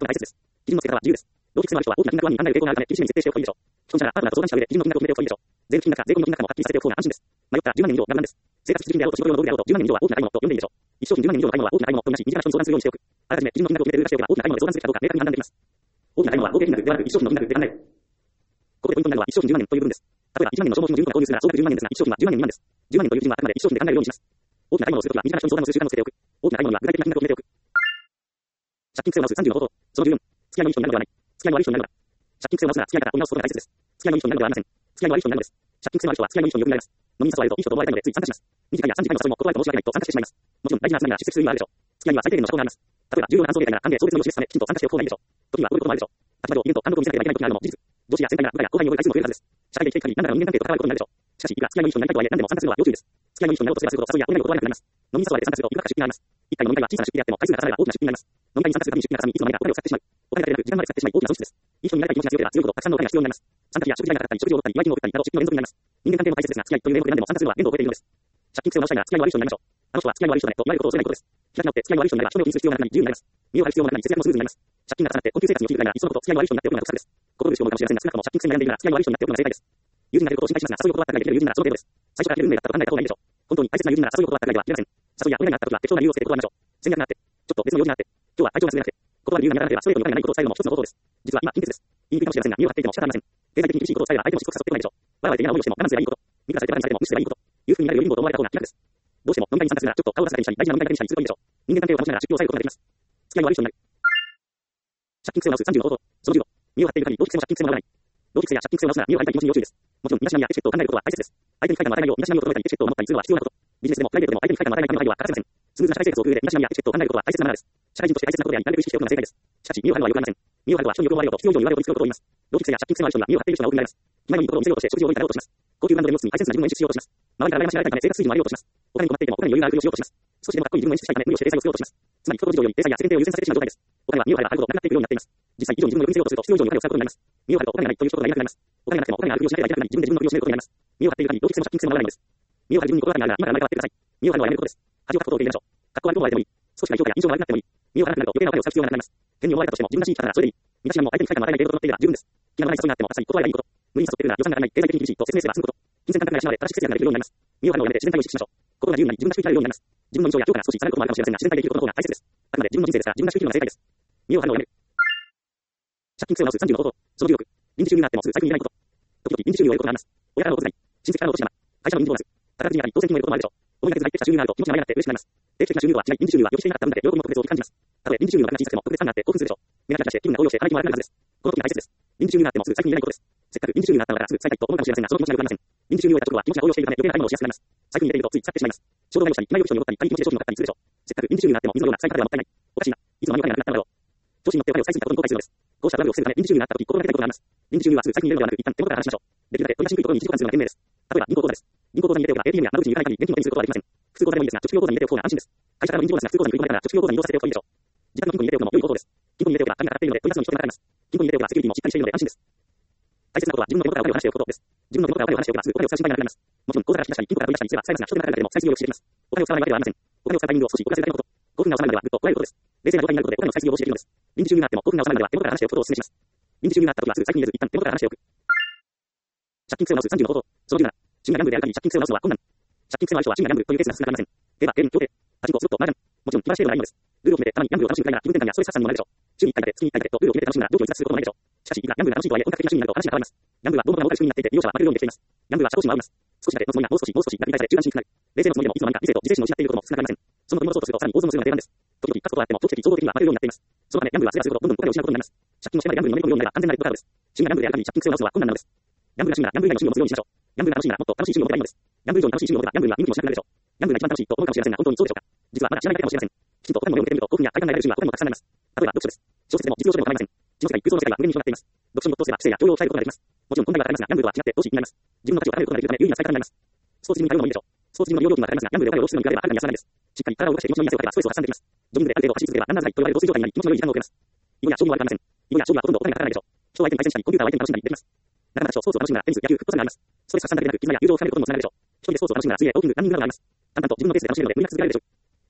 大切です。基準の付け方は自由です。同期性のある人は大きな金額に考える傾向があるため、厳しめに設定しておくべきでしょう。既存者がパートナーと相談した上で基準の金額を決めておくべきでしょう。税抜き金額か税込みの金額もはっきりさせておく方が安心です。迷ったらじゅうまんえん以上が無難です。生活必需品であろうと仕事用の道具であろうとじゅうまんえん以上は大きな買い物と呼んでいいでしょう。一商品じゅうまんえん以上の買い物は大きな買い物とみなし、身近な人に相談するようにしておく。あらかじめ基準の金額を決めて売り出しておけば大きな買い物で相談すべきかどうか明確に判断できます。大きな買い物は合計金額ではなく一商品の金額で考える。ここでポイントになるのは一商品じゅうまんえんという部分です。例えばいちまんえんの消耗品のじゅうごこが購入するなら総額じゅうまんえんですが、一商品はじゅうまんえん未満です。じゅうまんえんという基準はあくまで一商品で考えるようにします。大きな買い物をするときは身近な人に相談をする習慣をつけておく。大きな買い物には具体的な金額を決めておく。借金癖を直すさんじゅうの方法。そのじゅうよん。付き合いのいい人になるのではない。付き合いの悪い人になるのだ。借金癖を直すなら付き合いから追い直すことが大切です。付き合いのいい人になるのではありません。付き合いの悪い人になるのです。借金癖のある人は付き合いのいい人によくなります。飲みに誘われるといい人と思われたいのでつい参加します。にじかんやさんじかんの誘いも断ると申し訳ないと参加してしまいます。もちろん大事な集まりなら出席する意味はあるでしょう。付き合いには最低限の証拠があります。例えば重要な感想データが歓迎送別の意を示すためきちんと参加しておく方がいいでしょう。時にはこういうこともあるでしょう。立場上、イベント、単独を見せなければいけない時があるのも事実。上司や先輩や部下や後輩による回数も増えるはずです。社会で生きていく限り何らかの人間関係と関わることになるでしょう。しかし、いくら付き合いのいい人になりたいとはいえ何でも参加するのは要注意です。付き合いのいい人になろうとすればするほど誘いやお願いを断れなくなります。飲みに誘われて参加するといくらか出費があります。一回の飲み会は小さな出費であっても回数が重なれば大きな出費になります。飲み会に参加するたびに出費がかさみいつの間にかお金を使ってしまう。お金だけでなく時間まで使ってしまい大きな損失です。いい人になりたい気持ちが強ければ強いほどたくさんのお金が必要になります。参加費や食事代がかかったり食事を取ったり祝い金を送ったりなど出費の連続になります。人間関係も大切ですが付き合いという名目で何でも参加するのは限度を超えているのです。借金癖を直したいなら付き合いの悪い人になりましょう。あの人は付き合いの悪い人だねと言われることを恐れないことです。開き直って付き合いの悪い人になれば人目を気にする必要がなくなり自由になります。身を張る必要もなくなり節約もスムーズになります。借金が重なって困窮生活に陥るくらいならいっそのこと付き合いの悪い人になっておくのが得策です。心苦しく思うかもしれませんが少なくとも借金癖に悩んでいるなら付き合いの悪い人になっておくのが正解です。友人がいることを心配しますが誘いを断ったができる友人ならその程度です。最初からいける運命だったと考えた方がいいでしょう。本当に大切な友人なら誘いを断ったがでは切れません。誘いやお願いがあった時は適当な理由をつけて断りましょう。戦略があって、ちょっと別の用事があって、今日は体調が優れなくて、断る理由がなければストレートにお金がないことを伝えるのも一つの方法です。実は今金欠です。言いにくいかもしれませんが身を張っていても仕方ありません。経済的に厳しいことを伝えれば相手もしつこく誘ってこないでしょう。笑われて嫌な思いをしても我慢すればいいこと。見下されてバカにされても無視すればいいこと。いう風になるよりもと思われた方が気楽です。どうしても飲み会に参加するならちょっと顔を出させたりしたり大事な飲み会だけにしたりするといいでしょう。人間関係を保ちながら出費を抑えることができます。付き合いの悪い人になる。借金癖を直すさんじゅうの方法。そのじゅうご。身を張っている限り同期性も借金癖も治らない。同期性や借金癖を直すなら身を張りたい気持ちに要注意です。もちろん身だしなみやエチケットを考えることは大切です。相手に不快感を与えないよう身だしなみを整えたりエチケットを守ったりするのは必要なこと。ビジネスでもプライベートでも相手に不快感を与えないための配慮は欠かせません。スムーズな社会生活を送る上で身だしなみやエチケットを考えることは大切なマナーです。社会人として大切なことであり、なるべく意識しておくのが正解です。しかし、身を張るのはよくありません。身を張るとは人に欲望をあれよと必要以上に言われることに使うことを言います。同期性や借金癖のある人には身を張っている人が多くなります。気前のいいところを見せようとして食事を置いてやろうとします。高級ブランドで持つにハイセンスな自分を演出しようとします。周りから羨ましがられたいため生活水準を上げようとします。お金に困っていてもお金に余裕があるふりをしようとします。少しでもかっこいい自分を演出したいため無理をして零細を作ろうとします。つまり、人と事情より零細や世間体を優先させてしまう状態です。お金は身を張れば張るほどなくなっていくようになっています。実際、以上に自分をよく見せようとすると必要以上にお金を使うことになります。身を張るとお金がないという人がいなくなります。お金がなくてもお金があるふりをしなければいけなくなり、自分で自分のふりをしていることになります。身を張っている限り同期性も借金癖も治らないのです。身を張る自分に心当たりがあるなら今から生まれ変わってください。身を張るのはやめることです。恥をかくことを受け入れましょう。格好悪く思われてもいい。少しが評価や印象が悪くなってもいい。身を張らなくなると余計なお金を使う必要がなくなります。変に思われたとしても自分らしい生き方ならそれでいい。身だしなみも相手に不快感を与えない程度と乗っていれば十分です。気がない誘いがあってもあっさり断ればいいこと。無理に誘ってくるなら予算が足らない、経済的に厳しいと説明すれば済むこと。金銭感覚が養われ正しく節約ができるようになります。身を張るのをやめて自然体を意識しましょう。心が自由になり自分らしく生きられるようになります。自分の印象や評価が少し下がることもあるかもしれませんが自然体で生きることの方が大切です。あくまで自分の人生ですから自分らしく生きるのが正解です。身を張るのをやめる。借金癖を直すさんじゅうの方法。そのじゅうろく。臨時収入があってもすぐ財布に入れないこと。時々臨時収入を得ることがあります。親からのお小遣い、親戚からのお年玉、会社の人情ボーナス、宝くじに当たり当選金を得ることもあるでしょう。思いがけず入ってきた収入があると気持ちが舞い上がって嬉しくなります。定期的な収入とは違い、臨時収入は予期していなかった分だけ喜びも特別を感じます。たとえ臨時収入の額が小さくても特別感があって興奮するでしょう。目がキラキラして気分が高揚して金も荒くなるはずです。この時が大切です。臨時収入があってもすぐ財布に入れないことです。せっかく臨時収入があったのだからすぐ使いたいと思うかもしれませんがその気持ちがよくありません。臨時収入を得た直後は気持ちが高揚しているため余計な買い物をしやすくなります。財布に入れているとつい使ってしまいます。衝動買いをしたり、気前よく人に戻ったり、他人気持ちで商品を買ったりするでしょう。せっかく臨時収入があっても水のような使い方ではもったいない。おかしいな。いつの間にお金がなくなったのだろう。調子に乗ってお金を使いすぎたことに後悔するのです。こうしたトラブルを防ぐため臨時収入があった時心がけたいことがあります。臨時収入はすぐ財布に入れるのではなく一旦手元から離しましょう。できるだけ取り出しにくいところに一時保管するのが賢明です。例えば銀行口座です。銀行口座に入れておくが エーティーエム や窓口に行かない限り現金を手にすることはできません。普通口座でもいいですが貯蓄用口座に入れておく方が安心です。会社からの臨時ボーナスが普通口座に振り込まれたら貯蓄用口座に移動させておくといいでしょう。自宅の銀行に入れておくのも良い方法です。銀行に入れておけば紙が上がっているので取り出すのに一手間かかります。銀行に入れておけばセキュリティもしっかりしているので安心です。大切なことは自分の手元からお金を離しておくことです。自分の手元からお金を離しておけばすぐお金を使う心配がなくなります。もちろん口座から引き出したり金庫から取り出したりすれば使いますが一手間かかるだけでも再生を抑止できます。お金を使わないわけではありません。お金を使うタイミングを少し遅らせるだけのこと。興奮が収まるまではぐっとこらえることです。冷静な状態になることでお金の再生を防止できるのです。臨時収入があっても興奮が収まるまでは手元から離しておくことをお勧めします。臨時収入があった時はすぐ財布に入れず一旦手元から離しておく。借金癖を直すさんじゅうの方法。そのじゅうなな。趣味がギャンブルである限り借金癖を直すのは困難。借金癖のある人は趣味がギャンブルというケースが少なくありません。例えばゲーム、競艇、パチンコ、スロット、マージャン。もちろん気晴らし程度がいいのです。ルールを決めてたまにギャンブルを楽しむくらいなら気分転換やストレス発散にもなるでしょう。週にいっかいだけ、月にいっかいだけとルールを決めて楽しむなら上記を逸脱することもないでしょう。しかしいくらギャンブルが楽しいとはいえ本格的な趣味になると話が変わります。ギャンブルはどんどん儲かる仕組みになっていて利用者は負けるようにできています。ギャンブルは社交心もあります。少しだけのつもりがもう少しもう少しが繰り返され中断しにくくなる。冷静のつもりでもいつの間にか理性と自制心を失っていることも少なくありません。その取り戻そうとするとさらに大損をするのが定番です。時々勝つことはあっても長期的、総合的には負けるようになっています。そのためギャンブルはすればするほどどんどんお金を失うことになります。借金をしてまでギャンブルに乗り込むようになれば安全なレポーターです。趣味がギャンブルである限り借金癖を直すのは困難なのです。ギャンブルが趣味ならギャンブル以外の趣味を持つようにしましょう。ギャンブルが楽しいならもっと楽しい趣味を持てばいいのです。ギャンブル以上に楽しい趣味を持てばギャンブルは見向きもしなくなるでしょう。ギャンブルが一番楽しいと思うかもしれませんが本当にそうでしょうか。実はまだ知らないだけかもしれません。きちんと他にも目を向けてみると興奮や快感が得られる趣味は他にもたくさんあります。例えば読書です。小説でも実用書でも構いません。知の世界、空想の世界は無限に広がっています。読書に没頭すれば知性や教養を鍛えることができます。もちろん本来は当たりますがギャンブルとは違って投資になります。自分の価値を高めることができるため有意義な使い方になります。スポーツジムに通うのもいいでしょう。スポーツジムの利用料金は高いますがギャンブルでお金を浪費するのに比べればはるかに安上がりです。しっかり体を動かして気持ちのいい汗をかけばストレスを発散できます。ジョギングである程度走り続ければランナー使いと言われる同水状態になり気持ちの良い時間を送れます。囲碁や将棋は悪くありません。囲碁や将棋はほとんどお金がかからないでしょう。人を相手に対戦したりコンピューターを相手に楽しんだりできます。なかなかスポーツを楽しむならテニス、野球、フットサルがあります。ストレス発散だけでなく絆や友情を深めることにもつながるでしょう。一人でスポーツを楽しむなら水泳、ウォーキング、ランニングなどがあります。淡々と自分のペースで楽しめるので無理なく続けられるでしょう。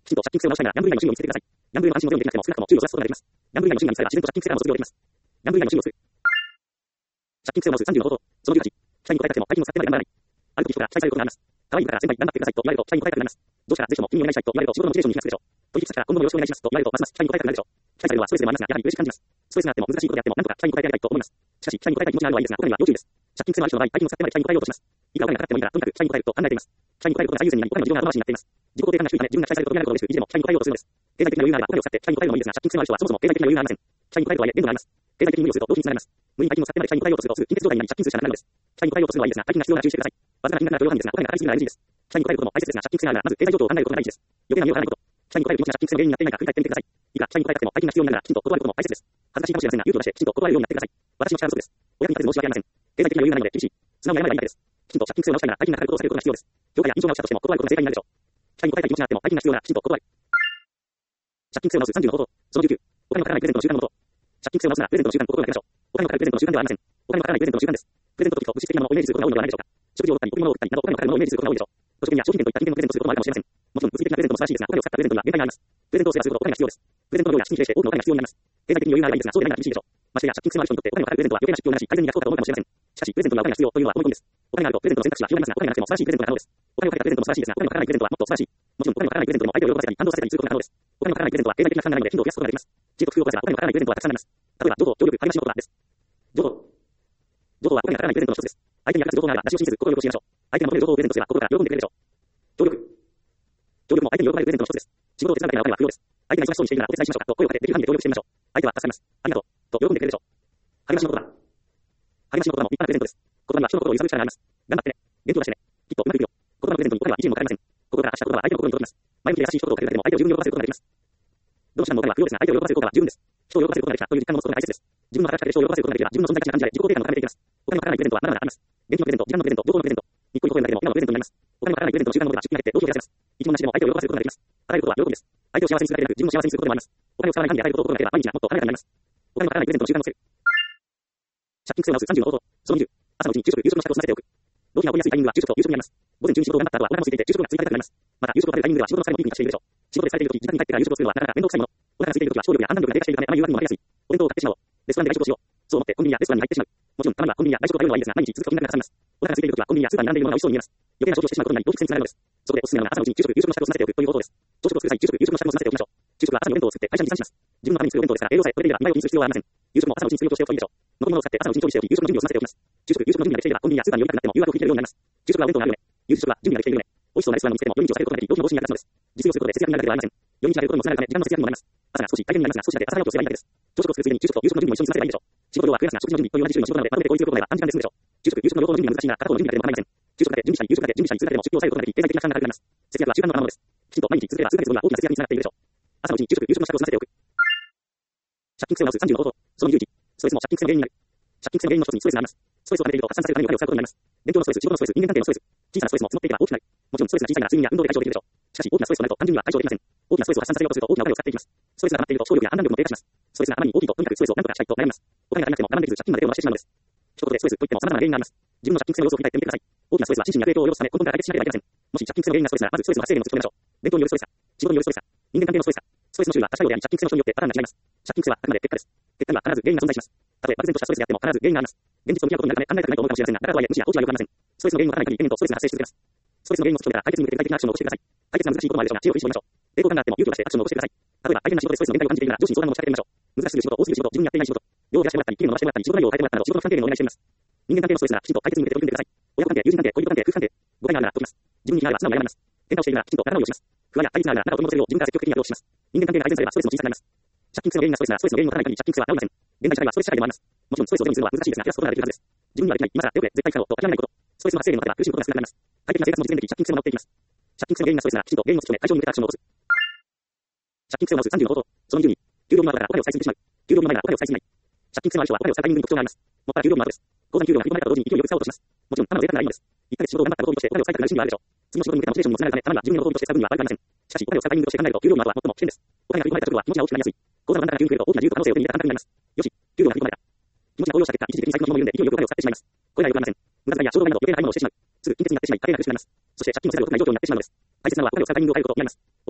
きちんと借金癖を直したいなら、ギャンブル以外の趣味を見つけてください。ギャンブルへの関心の量にできなくても、少なくとも注意をそらすことができます。ギャンブル以外の趣味が見つかれば、自然と借金癖からも卒業できます。ギャンブル以外の趣味をする。借金癖を直すさんじゅうの方法。そのじゅうはち、期待に応えたくても大金を使ってまで頑張らない。ある時人から期待されることがあります。可愛いから先輩頑張ってくださいと言われると期待に応えたくなります。上司からぜひとも金にお願いしたいと言われると仕事のモチベーションに響くでしょう。取引先から今後もよろしくお願いしますと言われるとますます期待に応えたくなるでしょう。期待されるのはストレスでもありますが、やはり嬉しく感じます。ストレスがあっても難しいことであってもなんとか期待に応えてあげたいと思います。しかし期待に応えたい気持ちがあるのはいいですが、ここには要注意です。借金癖のある人の場合、大金を使ってまで期待に応えようとします。いくらお金がかかってもいいから、とにかく期待に応えると考えています。期待に応えることが最優先になり、お金の自分が後回しになっています。自己肯定感が低いため、自分が期待されることになることが嬉しく、いつでも期待に応えようとするのです。経済的な余裕があればお金を使って期待に応えるのもいいですが、借金癖のある人はそもそも経済的な余裕がありません。期待に応えるとはいえ限度があります。経済的に無理をすると動機につながります。無理に大金を使ってまで期待に応えようとするとすぐ金欠状態になり借金するしかなくなるのです。期待に応えようとするのはいいですが、大金が必要なら注意してください。わずかな金額なら許容範囲ですが、お金がかかりすぎるのは エヌジー です。期待に応えることも大切ですが、借金癖があるなら、まず経済状況を考えることが大事です。余計な身を張らないこと。期待に応える気持ちが借金癖の原因になっていないか振り返ってみてください。いくら期待に応えたくても大金が必要になるなら、きちんと断ることも大切です。恥ずかしいかもしれませんが、勇気を出してきちんと断れるようになってください。私の力不足です。お役に立てず申し訳ありません。経済的な余裕がないので厳しい。素直に謝ればいいだけです。きちんと借金癖を直したいなら大金がかかることを避けることが必要です。評価や印象が落ちたとしても断ることが正解になるでしょう。期待に応えたい気持ちがあっても大金が必要ならきちんと断る。借金癖を直すさんじゅうの方法。そのじゅうきゅう、お金のかからないプレゼントの習慣のこと。借金癖を直すならプレゼントの習慣を心がけましょう。お金のかかるプレゼントの習慣ではありません。お金のかからないプレゼントの習慣です。プレゼントと時と物質的なものをイメージすることが多いのではないでしょうか。食事を贈ったり、贈り物を贈ったりなどお金のかかるものをイメージすることが多いでしょう。ご食には商品券といった金券のプレゼントすることもあるかもしれません。もちろん物理的なプレゼントも素晴らしいですが、お金を使ったプレゼントには限界があります。プレゼントをすればするほどお金が必要です。プレゼントの量や質に比例して多くのお金が必要になります。経済的に余裕があればいいですが、そうでないなら厳しいでしょう。ましてや借金癖のある人にとってお金のかかるプレゼントは余計な出費をなし、改善に役立つと思うかもしれません。しかし、プレゼントにはお金が必要というのはこの通りです。お金があるとプレゼントの選択肢は広がりますが、お金がなくても素晴らしいプレゼントが可能です。お金をかけたプレゼントも素晴らしいですが、お金のかからないプレゼントはもっと素晴らしい。もちろん、お金のかからないプレゼントでも相手を喜ばせたり、感動させたりすることが可能です。お金のかからないプレゼントは経済的な負担がないので頻度を増やすことができます。知恵と工夫を凝らせばお金のかからないプレゼントはたくさんあります。例えば、情報、協力、励ましのことです。情報。情報はお金がかからないプレゼントの一つです。相手に役立つ情報があれば、味を信じず、心をよく教えましょう。相手が求める情報をプレゼントすれば、心から喜んでくれるでしょう。協力。協力も相手に喜ばれるプレゼントの一つです。仕事を手伝うだけならお金は不要です。相手が忙しそうにしているならお手伝いしましょうかと声をかけてできる範囲で協力してみましょう。相手は助かります。ありがとう。と喜んでくれるでしょう。励ましの言葉。励ましの言葉も立派なプレゼントです。言葉には人の心を揺さぶる力があります。頑張ってね。元気を出してね。きっとうまくいくよ。言葉のプレゼントにお金は一円もかかりません。心から発した言葉は相手の心に届きます。前向きで優しい一言をかけるだけでも相手を十分に喜ばせることができます。どの手段もお金は不要ですが、相手を喜ばせることが十分です。人を喜ばせることができたという実感を持つことが大切です。自分の働きかけで人を喜ばせることができれば、自分の存在価値が感じられ、自己肯定感も高めていきます。お金のかからないプレゼントはまだまだあります。元気のプレゼント、時間のプレゼント、情報のプレゼント、にっこり微笑むだけでも今のプレゼントになります。お金のかからないプレゼントの習慣のことが出費が減って動機が出せます。一文なしでも相手を喜ばせることができます。与えることは喜びです。相手を幸せにするだけでなく、自分も幸せにすることでもあります。お金を使わない範囲で与えることを心がければ毎日がもっと華やかになります。お金のかからないプレゼントの習慣をつける。借金癖を直すさんじゅうの方法。そのにじゅう、朝のうちに昼食、夕食の支度を済ませておく。動機が起こりやすいタイミングは昼食と夕食になります。午前中に仕事を頑張った後はお腹も空いていて昼食が追加したくなります。また夕食を食べるタイミングでは仕事の疲れもピークに達しているでしょう。仕事で疲れているとき、自宅に帰ってから夕食をするのはなかなか面倒くさいもの。お腹が空いているときは思考力や判断力が低下しているためあまり誘惑にもなりやすい。お弁当を買ってしまおう。レストランで外食をしよう。そう思ってコンビニやレストランに入ってしまう。もちろんたまにはコンビニや外食を食べるのはいいですが、毎日続くと金額がかさみます。お腹が空いているときはコンビニやスーパーに並んでいるものが美味しそうに見えます。余計な消費をしてしまうことになり動機癖につながるのです。そこでおすすめなのが朝のうちに昼食、夕食の支度を済ませておくという方法です。朝食を作る際、昼食、夕食の支度を済ませておきましょう。昼食は朝にお弁当を作って会社に持参します。自分のために作るお弁当ですから、栄養さえ取れていればにばいを気にする必要はありません。夕食も朝のうちに作るとしておくといいでしょう。残り物を使って朝のうちに調理しておき、夕食の準備を済ませておきます。昼食、夕食の準備ができていればコンビニやスーパーに寄りたくなっても誘惑を振り切れるようになります。昼食はお弁当があるよね。夕食は準備ができているよね。美味しそうなレストランを見つけても夜道を避けることができ、動機の防止に役立つのです。実用することで節約になるだけではありません。夜道を避けることにもつながるため時間の節約にもなります。朝が少し大変になりますが、少しだけ朝早起きをすればいいだけです。朝食をするついでに昼食と夕食の準備も一緒に済ませればいいでしょう。仕事量は増やすが食事の準備という同じ種類の仕事なので、まとめて効率よく行えば短時間で済むでしょう。昼食、夕食の両方の準備が難しいなら片方の準備だけでも構いません。昼食だけ準備したり、夕食だけ準備したりするだけでも出費を抑えることができ、経済的な負担が軽くなります。節約は習慣の賜物です。きちんと毎日続ければ数ヶ月後には大きな節約につながっているでしょう。朝のうちに昼食、夕食の支度を済ませておく。借金癖を直すさんじゅうの方法。そのじゅういち、ストレスも借金癖の原因になる。借金癖の原因の一つにストレスがあります。ストレスを溜めていると発散させるためにお金を使うことになります。勉強のストレス、仕事のストレス、人間関係のストレス、小さなストレスも積もっていけば大きくなる。もちろんストレスが小さいなら睡眠や運動で解消できるでしょう。しかし大きなストレスとなると単純には解消できません。大きなストレスを発散させようとすると大きなお金を使っていきます。ストレスが溜まっていると聴力や判断力も低下します。ストレスがあまりに大きいととにかくストレスを何とかしたいと悩みます。お金が足りなくても我慢できず借金まで手を回してしまうのです。一言でストレスといっても様々な原因があります。自分の借金癖の様子を振り返ってみてください。大きなストレスは心身に悪影響を及ぼすため根本から解決しなければいけません。もし借金癖の原因がストレスならまずストレスの発生源の突き止めましょう。勉強によるストレスか、仕事によるストレスか、人間関係のストレスか、ストレスの種類は多種多様であり借金癖の人によってパターンが違います。借金癖はあくまで結果です。結果には必ず原因が存在します。たとえ漠然としたストレスであっても必ず原因があります。現実を見ることになるため考えたくないと思うかもしれませんが、だからとはいえ無視や放置は良くありません。ストレスの原因をわからない限り延々とストレスが発生し続けます。ストレスの原因を突き止めたら解決に向けて具体的なアクションを起こしてください。解決が難しいこともあるでしょうが、知恵を振り絞りましょう。抵抗感があっても勇気を出してアクションを起こしてください。例えば大変な仕事でストレスの限界を感じているなら上司に相談を仕掛けてみましょう。難しすぎる仕事、多すぎる仕事、自分にやっていない仕事、量を減らしてもらったり、期限を伸ばしてもらったり、仕事内容を変えてもらったなど仕事の関係でもお願いしてみます。人間関係のストレスならきちんと解決に向けて取り組んでください。親子関係、友人関係、恋人関係、夫婦関係、誤解があるなら解きます。自分に非があれば素直に謝ります。喧嘩をしているならきちんと仲直りをします。不安や対立があるなら仲を取り戻せるよう自分から積極的にアプローチします。人間関係が改善さればストレスも小さくなります。借金癖の原因がストレスならストレスの原因をわからない限り借金癖は治りません。現代社会はストレス社会でもあります。もちろんストレスをゼロにするのは難しいですが減らすことができるはずです。自分にはできない、今更よく絶対使おうと諦めないこと。ストレスの発生源を持てば苦しむことが少なくなります。快適な生活も実現でき、借金癖も治っていきます。借金癖の原因がストレスならきちんと原因を突き止め解消に向けたアクションを起こす。借金癖を直すさんじゅうの方法。そのにじゅうに、給料の後だからお金を使いすぎてしまう。給料の前ならお金を使いすぎない。借金癖のある人はお金を使うタイミングに特徴があります。もっぱら給料の後です。口座に給料が振り込まれたと同時に勢いよく使おうとします。もちろん、頭の出たならいいのです。いっかげつ仕事を頑張ったご褒美としてお金を使いたくなる心理はあるでしょう。次の仕事に向けたモチベーションにもつながるため、たまには自分のご褒美として使う分には悪くありません。しかし、お金を使うタイミングとして考えると、給料の後は最も危険です。お金が振り込まれた直後は気持ちが大きくなりやすい。口座の残高が急に増えると大きな自由と可能性を手に入れた感覚になります。よし、給料が振り込まれた。気持ちが高揚した結果、一時的に財布の紐を緩んで勢いよくお金を使ってしまいます。これが良くありません。無駄遣いや衝動買いなど余計な買い物をしてしまう。すぐ金欠になってしまい、家計が苦しくなります。そして借金をせざるを得ない状況になってしまうのです。大切なのはお金を使うタイミングを変えることになります。お金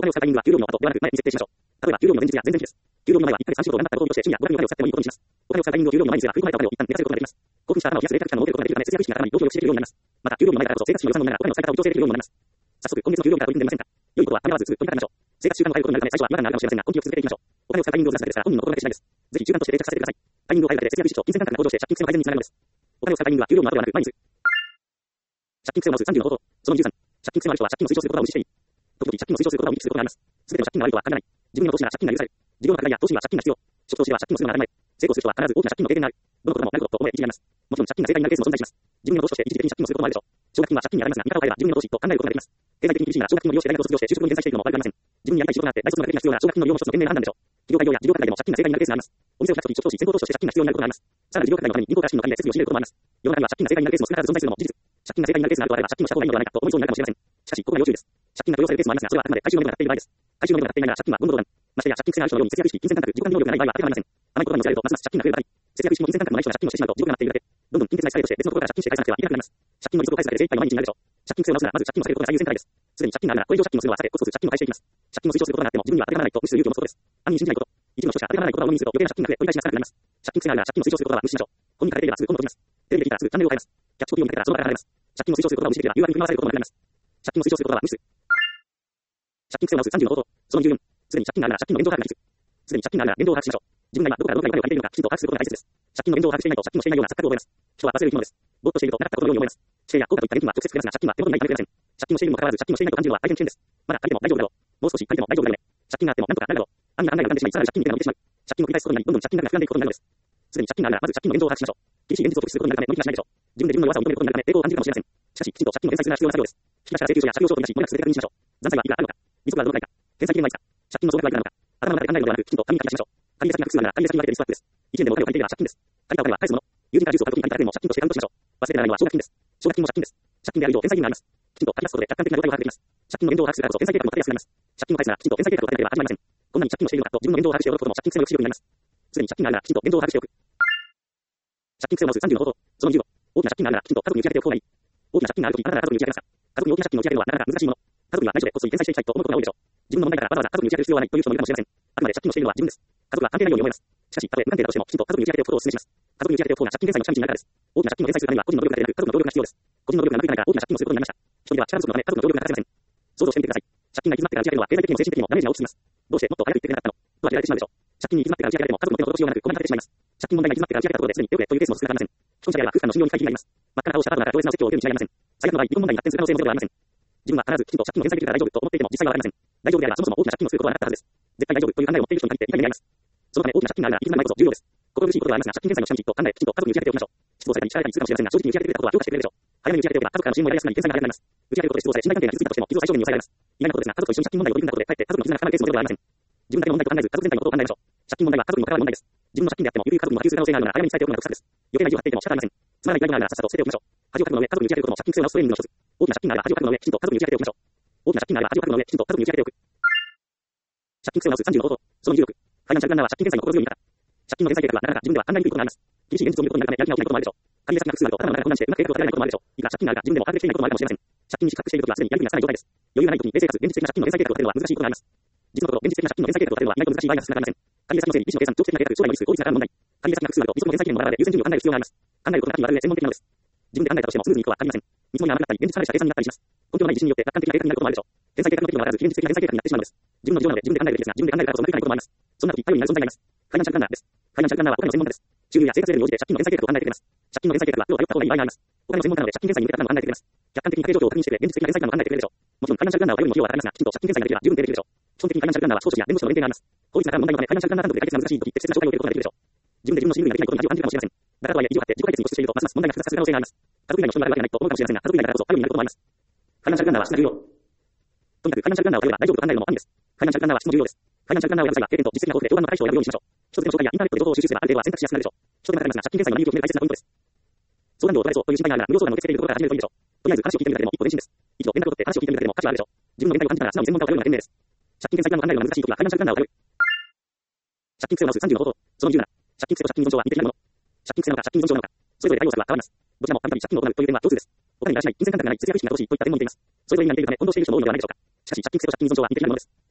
を使うタイミングは給料日の後ではなく前に設定しましょう。例えば給料日の前日や前々日です。給料日の前はいっかげつさんじゅうごドルになったらごをして週にやごひゃくドルを使ってもいいことにします。お金を使うタイミングを給料日の前にすれば振り込まれたお金を一旦減らせることができます。興奮した頭を冷やす冷却期間の持てることができるため節約意識が頭に動機をしているようになります。また給料日の前だからこそ生活費の予算の面がお金の使い方を調整できるようになります。早速、今月の給料日から取り組んでみませんか。良いことはためらわずずっとやってみましょう。生活習慣を変えることになるため最初は違和感があるかもしれませんが、根気を続けていきましょう。お金を使うタイミングをずらすだけですから本人の心がけ次第です。ぜひ習慣として定着させてください。タイミングを変えるだけで節約意識と金銭感覚が向上して借金癖の改善につながるのです。お金を使うタイミングは給料の後ではなく毎日。借金癖を直すさんじゅうの方法。そのじゅうさん。借金癖のある人は借金を推奨することを無視していい。時々借金を推奨することを無視することがあります。すべての借金が悪いとは限らない。自分の投資なら借金が許される。事業の拡大や投資には借金が必要。初期投資では借金をするのが当たり前。成功する人は必ず大きな借金の経験がある。どのこともなることと思え一理あります。もちろん借金が正解になるケースも存在します。自分の投資として一時的に借金をすることもあるでしょう。奨学金は借金にありますが、見方を変えれば自分の投資と考えることができます。経済的に厳しいなら奨学金を利用して大学を卒業して就職に連載しているのも悪くありません。自分にやりたい仕事があって大卒の学歴が必要なら奨学金の利用も一つの賢明な判断でしょう。企業開業や事業拡大でも借金が正解になるケースがあります。お店を開くとき、初期投資、先行投資として借金が必要になることがあります。さらに事業拡大のために銀行から資金の借りで設備を占めることもあります。世の中には借金が正解になるケースも少なからず存在するのも事実。借金が正解になるケースがあるとあれば借金をした方がいいのではないかと思いそうになるかもしれません。しかし、ここが要注意です。借金が許容されるケースもありますが、それはあくまで回収のめどが立っている場合です。回収のめどが立っていないなら借金は言語道断。ましてや借金癖がある人のように節約意識、金銭感覚、自己管理能力がない場合は当てはまりません。甘い言葉に乗せられるとますます借金が増える場合、節約意識も金銭感覚もない人が借金をしてしまうと地獄が待っているだけ。どんどん金欠が疲れとして別のところから借金して返さなくてはいなくなります。借金の利息を返すだけで精一杯の毎日になるでしょう。借金癖を直すならまず借金を避けることが最優先課題です。すでに借金があるならこれ以上借金をするのはさてコツコツ借金を返していきます。借金を推奨することがあっても自分には当てはまらないと無視する勇気を持つことです。暗に信じないこと。一部の人しか当てはまらない言葉を飲みにすると余計な借金が増え取り返しがつかなくなります。借金癖があるなら借金を推奨することは無視しましょう。本に書かれていればすぐ本を解きます。テレビで聞いたらすぐチャンネルを変えます。キャッチコピーを見てからその場から離れます。借金を推奨することを無視できれば誘惑に振り回されることもなくなります。借金を推奨することは無視する。借金癖を直すさんじゅうの方法。そのじゅうよん。すでに借金があるなら借金の限度を把握が必須。すでに借金があるなら限度を把握しましょう。自分が今どこからどこまでお金を借りているのかきちんと把握することが大切です。借金の限度を把握していないと借金をしていないような錯覚を覚えます。人は忘れる生き物です。ぼーっとしているとなかったことのように思います。指定や効果といった現金は直接増やすが借金は手元にないと感じません。借金をしているにもかかわらず借金をしていないと感じるのは大変危険です。まだ借りても大丈夫だろう。もう少し借りても大丈夫だよね。借金があってもなんとかなるだろう。暗には考えが浮かんでしまい、さらに借金に手が伸びてしまう。借金を繰り返すことになり、どんどん借金が膨らんでいくことになるのです。すでに借金があるならまず借金の限度を把握しましょう。厳しい現実を直視することになるため乗り気がしないでしょう。自分で自分の弱さを認めることになるため抵抗を感じるかもしれません。しかし、きちんと借金の返済するのは必要な作業です。引き出しから請求書や借用書を取り出し、もれなく全て確認しましょう。残債はいくらあるのか。利息はどのくらいか。返済期限はいつか。借金の総額はいくらなのか。頭の中で考えるのではなく、きちんと紙に書き出しましょう。借り先が複数あるなら借り先に分けてリストアップです。いちえんでもお金を借りていれば借金です。借りたお金は返すもの。友人からジュースを買うときに借りた円も借金としてカウントしましょう。忘れてならないのは奨学金です。奨学金も借金です。借金である以上返済義務があります。きちんと書き出すことで客観的な状態を把握できます。借金の限度を把握するからこそ返済計画も立てやすくなります。借金を返すならきちんと返済計画を立てなければ始まりません。こんなに借金をしているのかと自分の限度を把握して驚くことも借金癖の抑止力になります。すでに借金があるならきちんと限度を把握しておく。借金癖を直すさんじゅうの方法。そのじゅうご。大きな借金があるならきちんと家族に打ち明けておく方がいい。大きな借金があるとき、あなたなら家族に打ち明けますか。家族に大きな借金を打ち明けるのはなかなか難しいもの。家族には内緒でこっそり返済していきたいと思うことが多いでしょう。自分の問題だからわざわざ家族に打ち明ける必要はないという人もいるかもしれません。あくまで借金をしているのは自分です。家族は関係ないように思います。しかし、たとえ無関係だとしても、きちんと家族に打ち明けておくことをお勧めします。家族に打ち明けておく方が借金返済の近道になるからです。大きな借金を返済するためには個人の努力だけでなく、家族の努力が必要です。個人の努力がなくてないから大きな借金をすることになりました。一人では力不足のため家族の努力が欠かせません。想像してみてください。借金が行き詰まってから打ち明けるのは経済的にも精神的にもダメージが大きすぎます。どうしてもっと早く言ってくれなかったのとは言われてしまうでしょう。借金に行き詰まってから打ち明けられても家族の手の届しようがなく、ごめん立ててしまいます。借金問題が行き詰まってから打ち明けたところですでに手遅れというケースも少なくありません。既婚者であれば夫婦間の信用に回避になります。真っ赤な顔をしたパートナーが強烈なお説教を受けるに違いありません。最悪の場合、離婚問題に発展する可能性もゼロではありません。自分は必ずきちんと借金を返済できるから大丈夫と思っていても実際はありません。大丈夫であればそもそも大きな借金をすることはなかったはずです。絶対大丈夫という考えを持っている人に限って痛い目にあります。そのため大きな借金があるならいつまでもこそ重要です。心苦しいことはありますが、借金返済の近道と考え、きちんと家族に打ち明けておきましょう。失望されたり、叱られたりするかもしれませんが、正直に打ち明けてくれたことは評価してくれるでしょう。早めに打ち明けておけば家族からの支援もやりやすくなり、返済が早くなります。打ち明けることで失望され、信頼関係が築いたとしても、傷を最小限に抑えられます。意外なことですが、家族と一緒に借金問題を取り組んだことで、かえって家族の絆が深まるケースもゼロではありません。自分だけの問題と考えず、家族全体のことを考えましょう。借金問題は家族にも関わる問題です。自分の借金であっても、ゆるい家族にも波及する可能性があるなら早めに伝えておくのが得策です。余計な意地を張っていても仕方ありません。つまらない意外があるならさっさと捨てておきましょう。恥をかくの上、家族に打ち明けることも借金癖を直すトレーニングの一つ。大きな借金があれば恥をかくの上、きちんと家族に打ち明けておきましょう。大きな借金があれば恥をかくの上、きちんと家族に打ち明けておく。借金癖を直すさんじゅうの方法。そのじゅうろく。ファイナンシャルプランナーは借金返済の心強い味方。借金の返済計画はなかなか自分では考えにくいことがあります。厳しい現実を見ることになるためやる気が起きないこともあるでしょう。借り先が複数あると頭の中が混乱してうまく計画を立てられないこともあるでしょう。いくら借金があるが自分でも把握できていないこともあるかもしれません。借金に資格しているときはすでにやる気がつかない状態です。余裕がないときに冷静かつ現実的な借金の返済計画を立てるのは難しいことがあります。実のところ現実的な借金の返済計画を立てるのは意外と難しい場合が少なくありません。借り先のせいに利子の計算、長期的な計画、将来のリスク、大きな問題。借り先が複数あると利息の返済期限もバラバラで優先順位を考える必要があります。考えることが秋にはある上専門的なのです。自分で考えたとしてもスムーズにいくとは限りません。見積もりが甘かったり、現実離れした計算になったりします。根拠のない自信によって楽観的な計画になることもあるでしょう。返済計画の適度があらず、非現実的な返済計画になってしまうのです。自分の事情なので自分で考えるべきですが、自分で考えるからこそ無理ないこともあります。そんな時、頼りになる存在がいます。ファイナンシャルプランナーです。ファイナンシャルプランナーはお金の専門家です。収入や生活レベルに応じて借金の返済計画を考えてくれます。借金の返済計画は量が良かった方がいい場合があります。お金の専門家なので借金返済に向けたプランを考えてくれます。客観的に家計状況を確認してくれ、現実的な返済プランを考えてくれるでしょう。もちろんファイナンシャルプランナーは誰よりも費用はかかりますが、きちんと借金返済ができれば十分できるでしょう。基本的にファイナンシャルプランナーは司書士や弁護士の連携があります。法律な問題のためファイナンシャルプランナーなどで解決が難しい時、適切な紹介を受けることができるでしょう。自分で自分の収入ができないことに恥を感じるかもしれません。だからとはいえ、意地を張って自己解決に固執していると、ますます問題が複雑化する可能性があります。家族以外の人があるわけがないと思うかもしれませんが、家族以外だからこそ頼りになることもあります。ファイナンシャルプランナーは質が重要。とにかくファイナンシャルプランナーを頼れば大丈夫と考えるのも安易です。ファイナンシャルプランナーは質も重要です。ファイナンシャルプランナーをやる際は経験と実績が豊富で相談の対象を選ぶようにしましょう。一つの紹介やインターネットで情報を収集すればある程度は選択しやすくなるでしょう。一つの中でますが、借金返済の利益を決める大切なポイントです。相談料を取られそうという心配があるなら無料相談を受け付けているところから始めるといいでしょう。とりあえず話を聞いてみるだけでも一歩前進です。一度連絡を取って話を聞いてみるだけでも価値はあるでしょう。自分の限界を感じたら素直に専門家を頼るのが賢明です。借金返済プランを考えるのが難しいときはファイナンシャルプランナーを頼る。借金癖を直すさんじゅうの方法。そのじゅうなな。借金癖と借金依存症は似ていないもの。借金癖なのか借金依存症なのか。それぞれ対応策は変わります。どちらもたびたび借金を行うという点は共通です。お金にらしない、金銭感覚がない、節約意識が乏しいといった点も似ています。それぞれに似ているため混同している人も多いのではないでしょうか。しかし借金癖と借金依存症は似ていないものです。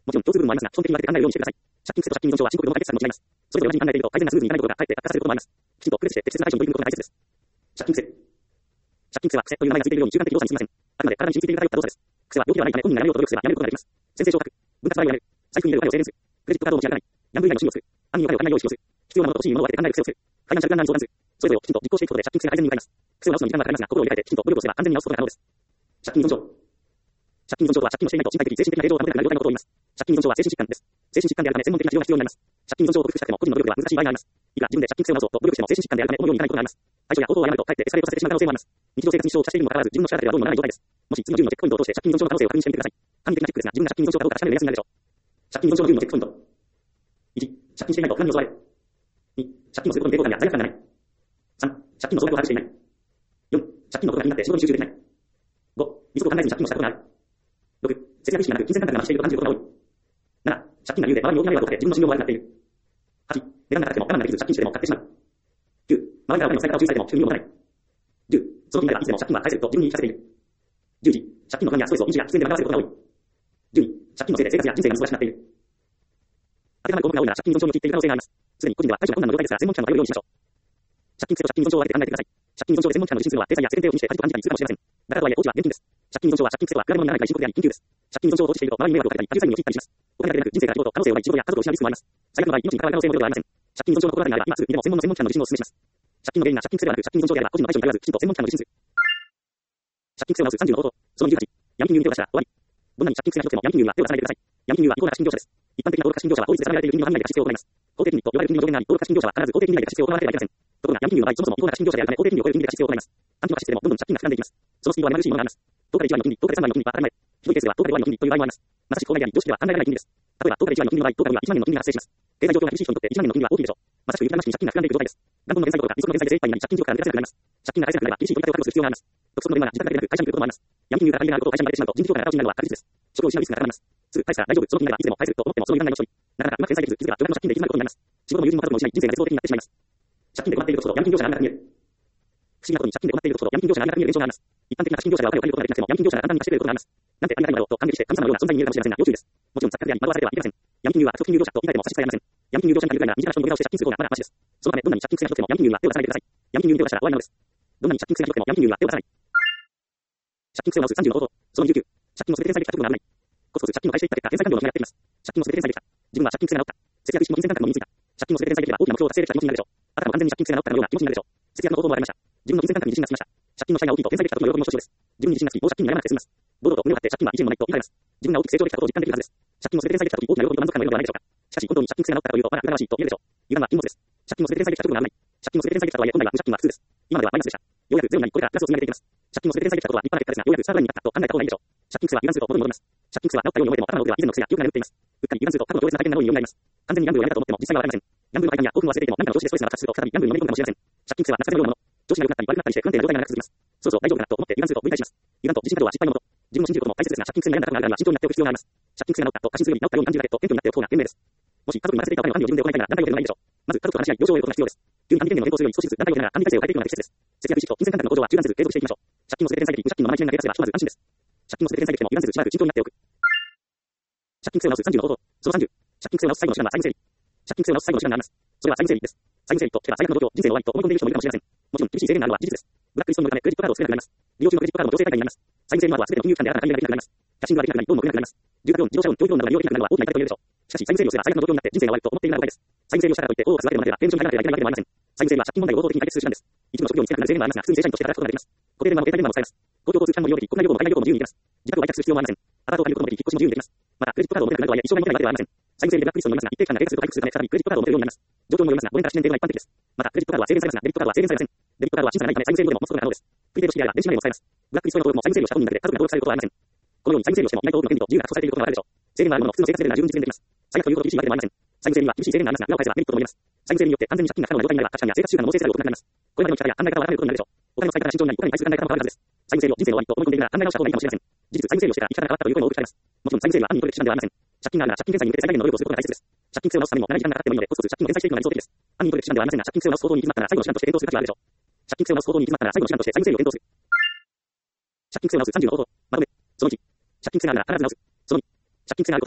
もちろん、共通部分もありますが、基本的に分けて考えるようにしてください。借金癖と借金依存症は深刻度の解決策も違います。それぞれ同じに考えていると、改善なスムーズにいかないことがかえって悪化させることもあります。きちんと区別して適切な対処に取り組むことが大切です。借金癖。借金癖は癖という名前がついているように習慣的動作に過ぎません。あくまで体に染みついているだけをった動作です。癖は病気ではないため本人がやめようと努力すればやめることができます。先制昇格。分割払いをやめる。財布に入れるお金を制限する。クレジットカードを持ち歩かない。ギャンブル以外の趣味をする。暗にお金を借りないよう意識をする。必要なものと欲しいものを分けて考える癖をする。ファイナンシャルプランナーに相談する。それぞれをきちんと実行していくことで借金癖が改善に向かいます。癖を直すのに時間がかかりますが、心を入れ替えてきちんと努力をすれば完全に直すことが可能です。借金依存症。借金依存症とは借金をしていないと身体的、精神的な令状を保てなくなる状態のことを言います。借金依存症は精神疾患です。精神疾患であるため専門的な治療が必要になります。借金依存症を克服したくても個人の努力では難しい場合があります。いくら自分で借金癖を直そうと努力しても精神疾患であるため思うようにいかないことがあります。対処や行動を誤るとかえってエスカレートさせてしまう可能性もあります。日常生活に支障をきたしているにもかかわらず自分の力ではどうにもならない状態です。もし次のじゅうのチェックポイントを通して借金依存症の可能性を確認してみてください。簡易的なチェックですが、自分が借金依存症かどうか確かめる目安になるでしょう。借金依存症のじゅうのチェックポイント。いち、借金していないと何に襲われる。に、借金をすることに抵抗感や罪悪感がない。さん、借金の総額を把握していない。よん、借金のことが気になって仕事に集中できない。ご、リスクを考えずに借金をしたことがある。ろく、節約意識がなく金銭感覚が増していると感じることが多い。なな、借金が理由で周りに大きな迷惑をかけて自分の信用も悪くなっている。はち、値段が高くても我慢ができず借金してでも買ってしまう。きゅう、周りからお金の使い方を注意されても自分に持たない。じゅう、その金額がいつでも借金は返せると自分に言い聞かせている。じゅういち、借金の不安やストレスを日時や必然で賄わせることが多い。じゅうに、借金のせいで生活や人生が忙しくなっている。当てはまる項目が多いなら借金依存症に陥っている可能性があります。すでに個人では対処が困難な状態ですが、専門機関の対応を用意しましょう。借金癖と借金依存症を分けて考えてください。借金依存症で専門機関の受診するのは体裁や世間体を気にして家事と感じたりするかもしれません。だからとはいえ当時は現金です。借金依存症は借金癖とは比べ物にならないくらい深刻であり緊急です。借金依存症を放置していると周りに迷惑をかけたり、家事に陥ったりします。お金だけでなく人生から仕事、可能性を奪い仕事や家族を失うリスクもあります。最悪の場合、命に関わる可能性もゼロではありません。借金依存症の心当たりがあれば今すぐにでも専門の専門機関の受診をお勧めします。借金の原因が借金癖ではなく借金依存症であれば個人の対処に頼らずきちんと専門機関の受診する。借金癖を直すさんじゅうの方法。そのにじゅうはち、ヤミ金融に手を出したら終わり。どんなに借金癖がひどくてもヤミ金融には手を出さないでください。ヤミ金融は違法な貸金業者です。一般的な登録貸金業者は法律で定められている金利の範囲内で貸し付けを行います。法定金利と呼ばれる金利の上限があり、登録貸金業者は必ず法定金利内で貸し付けを行わなければいけません。ところがヤミ金融の場合、そもそも違法な貸金業者であるため法定金利を超える金利で貸し付けを行います。短期の貸し付けでもどんどん借金が膨らんでいきます。そのスピードは目まぐるしいものがあります。とおかでいち割の金利、とおかでさん割の金利は当たり前。ひどいケースではとおかでご割の金利という場合もあります。まさしく法内であり、常識では考えられない金利です。例えばとおかでいち割の金利の場合、とおかでにはとおかにはいちまん円の金利が発生します。経済状況が厳しい人にとっていちまん円の金利は大きいでしょう。まさしく指なしに借金が膨らんでいく状態です。元本の返済とか利息の返済で精一杯になり借金地獄から抜け出せなくなります。借金が返せなくなれば厳しい取り立てを覚悟する必要があります。督促の電話が自宅だけでなく会社に来ることもあります。ヤミ金融から借りがあることを会社にバレてしまうと人事評価が新しいなるのは確実です。職を失うリスクが高まります。すぐ返すから大丈夫、その金利がいつでも返せると思ってもその油断がないの処理。なかなかうまく返済できず、いつか巨額の借金で行き詰まることになります。仕事も友人も家族も失い、人生が絶望的になってしまいます。借金で困っていることほどヤミ金業者がありがたく見える。不思議なことに借金で困っていることほどヤミ金業者がありがたく見える現象があります。一般的な借金業者がお金を借りることができなくてもヤミ金業者が簡単に貸してくれることがあります。なんてありがたいのだろうと感激して神様のような存在に見えるかもしれませんが要注意です。もちろん錯覚であり惑わされてはいけません。ヤミ金融は悪徳金融業者と言い換えても差し支えありません。ヤミ金融業者に借りるぐらいなら身近な人の土下座をして借金する方がまだマシです。そのためどんなに借金癖がひどくてもヤミ金融には手を出さないでください。ヤミ金融に手を出したら終わりなのです。どんなに借金癖がひどくてもヤミ金融には手を出さない。借金癖を直すさんじゅうの方法。そのにじゅうきゅう、借金をすべて返済できたことが危ない。コツコツ借金を返していった結果、返済完了の日がやってきます。借金をすべて返済できた。自分は借金癖が治った。節約意識も金銭感覚も身についた。借金をすべて返済できれば大きな目標を達成できた気持ちになるでしょう。あたかも完全に借金癖が治ったかのような気持ちになるでしょう。節約の方法もありました。自分の金銭感覚に自信がつきました。借金の負債が大きいと返済できたことの喜びもひとしおです。自分に自信がつき、もう借金にならなくて済みます。堂々と胸を張って借金は以前もないと言い換えます。自分が大きく成長できたことを実感できるはずです。借金をすべて返済できたとき大きな喜びと満足感のようではないでしょうか。しかし本当に借金癖が治ったかというとまだ疑わしいと言えるでしょう。油断は禁物です。借金をすべて返済できたことが危ない。借金をすべて返済できたとはいえ本来は無借金は普通です。今まではマイナスでした。ようやくゼロになりこれからプラスを積み上げていきます。借金をすべて返済できたことは立派な結果ですが、ようやくスタートラインに立ったと考えた方がいいでしょう。借金癖は油断すると元に戻ります。借金癖は治ったように思えても頭の奥では以前の癖や記憶が眠っています。うっかり油断すると過去の強烈な体験が脳に蘇ります。完全にギャンブルをやめたと思っても実際はわかりません。ギャンブルの体験や興奮を忘れていても何かの調子でストレスが爆発すると再びギャンブルにのめり込むかもしれません。借金癖は夏風邪のようなもの。調子が良くなったり悪くなったりして不安定な状態が長く続きます。そろそろ大丈夫かなと思って油断すると繰り返します。油断と自信過剰は失敗のもと。自分を信じることも大切ですが借金癖に悩んだ過去があるから慎重になっておく必要があります。借金癖が治ったと過信するより治ったように感じるだけと謙虚になっておく方が賢明です。もし家族に任せていたお金の管理を自分で行いたいなら団体を出るのがいいでしょう。まず家族と話し合い了承を得ることが必要です。急に管理権限を変更するより少しずつ団体を出ながら管理体制を変えていくのが適切です。節約意識と金銭感覚の向上は中断せず継続していきましょう。借金をすべて返済でき無借金のままいちねんが経過すればひとまず安心です。借金をすべて返済できても油断せずしばらく慎重になっておく。借金癖を直すさんじゅうの方法。そのさんじゅう、借金癖を直す最後の手段は債務整理。借金癖を直す最後の手段があります。それは債務整理です。債務整理と聞けば最悪の状況、人生の終わりと思い込んでいる人もいるかもしれません。もちろん厳しい制限があるのは事実です。ブラックリストに乗るためクレジットカードを少なくなります。利用中のクレジットカードも強制改革になります。債務整理の後は全ての金融機関で新たな借りができなくなります。キャッシングができなくなり、ローンも組めなくなります。住宅ローン、自動車ローン、教育ローンなどが利用できなくなるのは大きな痛手と言えるでしょう。しかし債務整理をすれば最悪の状況になって人生が終わると思っているのが誤解です。債務整理をしたからといって大を数だけでまでは刑務所に入らなければいけないわけでもありません。債務整理は借金問題を合法的に解決する手段です。一部の職業に就けなくなる制限もありますが、普通に正社員として働くことができます。固定電話も携帯電話も使えます。公共交通機関も利用でき、国内旅行も海外旅行も自由に行けます。自宅を売却する必要もありません。アパートを借りることもでき、引っ越しも自由にできます。また、クレジットカードを持てなくなるとはいえ、一生ない問題ではありません。債務整理でブラックリストに乗りますが、一定期間が経過すると回復するため、再びクレジットカードを持てるようになります。状況にもよりますが、ごねんからななねん程度が一般的です。また、クレジットカードは制限されますが、デビットカードは制限されません。デビットカードは審査がないため、債務整理後でも持つことが可能です。プリペイド式であれば電子マネーも使えます。ブラックリストへの登録も債務整理をした本人だけで家族が登録されることはありません。このように債務整理をしても意外と多くの権利と自由が確保されていることがあるでしょう。制限があるものの普通の生活レベルなら十分実現できます。最悪というほど厳しいわけでもありません。債務整理には厳しい制限がありますが、裏を返せばメリットとも言えます。債務整理によって完全に借金が可能な状態になれば、価値観や生活習慣の脳性作用を行います。これまでの生き方や考え方は改めることになるでしょう。お金の使い方が慎重になり、お金に対する考え方も変わるはずです。債務整理を人生の終わりと思い込んでいるなら考え直した方がいいかもしれません。事実、債務整理をしてから生き方が変わったという声も多く聞かれます。もちろん債務整理は単に取る手段ではありません。借金があるなら借金返済に向けて最大限の努力をすることが大切です。借金癖を直すためにも長い時間がかかってもいいので、コツコツ借金を返済していくのが理想的です。単に取る手段ではありませんが、借金癖を直す行動に行き詰まったら最後の手段として検討する価値があるでしょう。借金癖を直す行動に行き詰まったら最後の手段として債務整理を検討する。借金癖を直すさんじゅうの方法。まとめ。そのいち、借金癖があるなら必ず直す。そのに、借金癖があることを自覚する。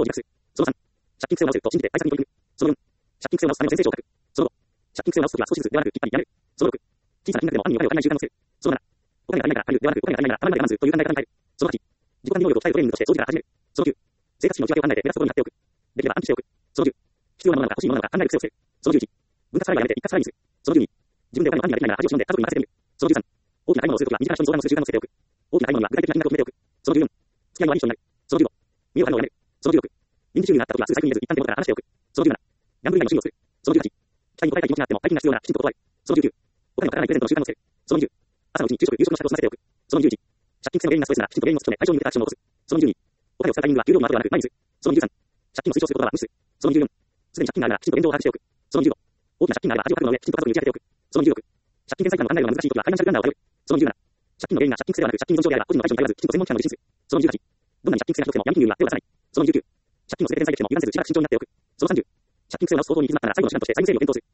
そのさん、借金癖を直すと信じて対策に取り組む。そのよん、借金癖を直すための先生書を書く。そのご、借金癖を直すときは少しずつではなく一気にやめる。そのろく、小さな金額でも暗にお金を借りない習慣をつける。そのなな、お金が足りないから借りるではなくお金が足りないならたまにまで我慢するという考え方に変える。そのはち、自己管理能力を鍛えるトレーニングとして長時間から始める。そのきゅう、生活費の内訳を考えて目立つところに貼っておく。できれば暗記しておく。そのじゅう、必要なものなのか欲しいものなのか考える癖をつける。そのじゅういち、分割払いはやめて一括払いにする。そのじゅうに、自分でお金の管理ができないなら恥を忍んで家族に任せてみる。そのじゅうさん、大きな買い物をするときは身近な人に相談をする習慣をつけておく。大きな買い物には具体的な金額を決めておく。そのじゅうよん、付き合いの悪い人になる。そのじゅうご、身を張るのをやめる。そのじゅうろく、臨時収入があったときはすぐ財布に入れず一旦手元から離しておく。そのじゅうなな、ギャンブル以外の趣味をする。そのじゅうはち、期待に応えたい気持ちがあっても大金が必要ならきちんと断る。そのじゅうきゅう、お金のかからないプレゼントの習慣をつける。そのにじゅう、朝のうちに昼食、夕食の支度を済ませておく。そのにじゅういち、借金癖の原因なストレスならきちんと原因を突き止め体調に向けたアクションを起こす。そのにじゅうに、お金を使うタイミングは給料の後ではなく前にする。そのにじゅうさん、借金を推奨することは無視する。そのにじゅうよん、すでに借金があるならきちんと現状を把握しておく。そのにじゅうご、大きな借金があれば恥をかくの上きちんと家族に打ち明けておく。そのにじゅうろく、借金返済感の考えるのが難しいときはファイナンシャルプランナーを頼る。そのにじゅうなな、借金の原因が借金癖ではなく借金依存症であれば個人の対処に頼らずきちんと専門機関を受診する。そのにじゅうはち、どんなに借金癖がひどくても闇金融には手を出さない。そのにじゅうきゅう、借金をすべて返済できても油断せずしばらく慎重になっておく。そのさんじゅう、借金癖を直す方法に行き詰まったら最後の手段として債務整理を検討する。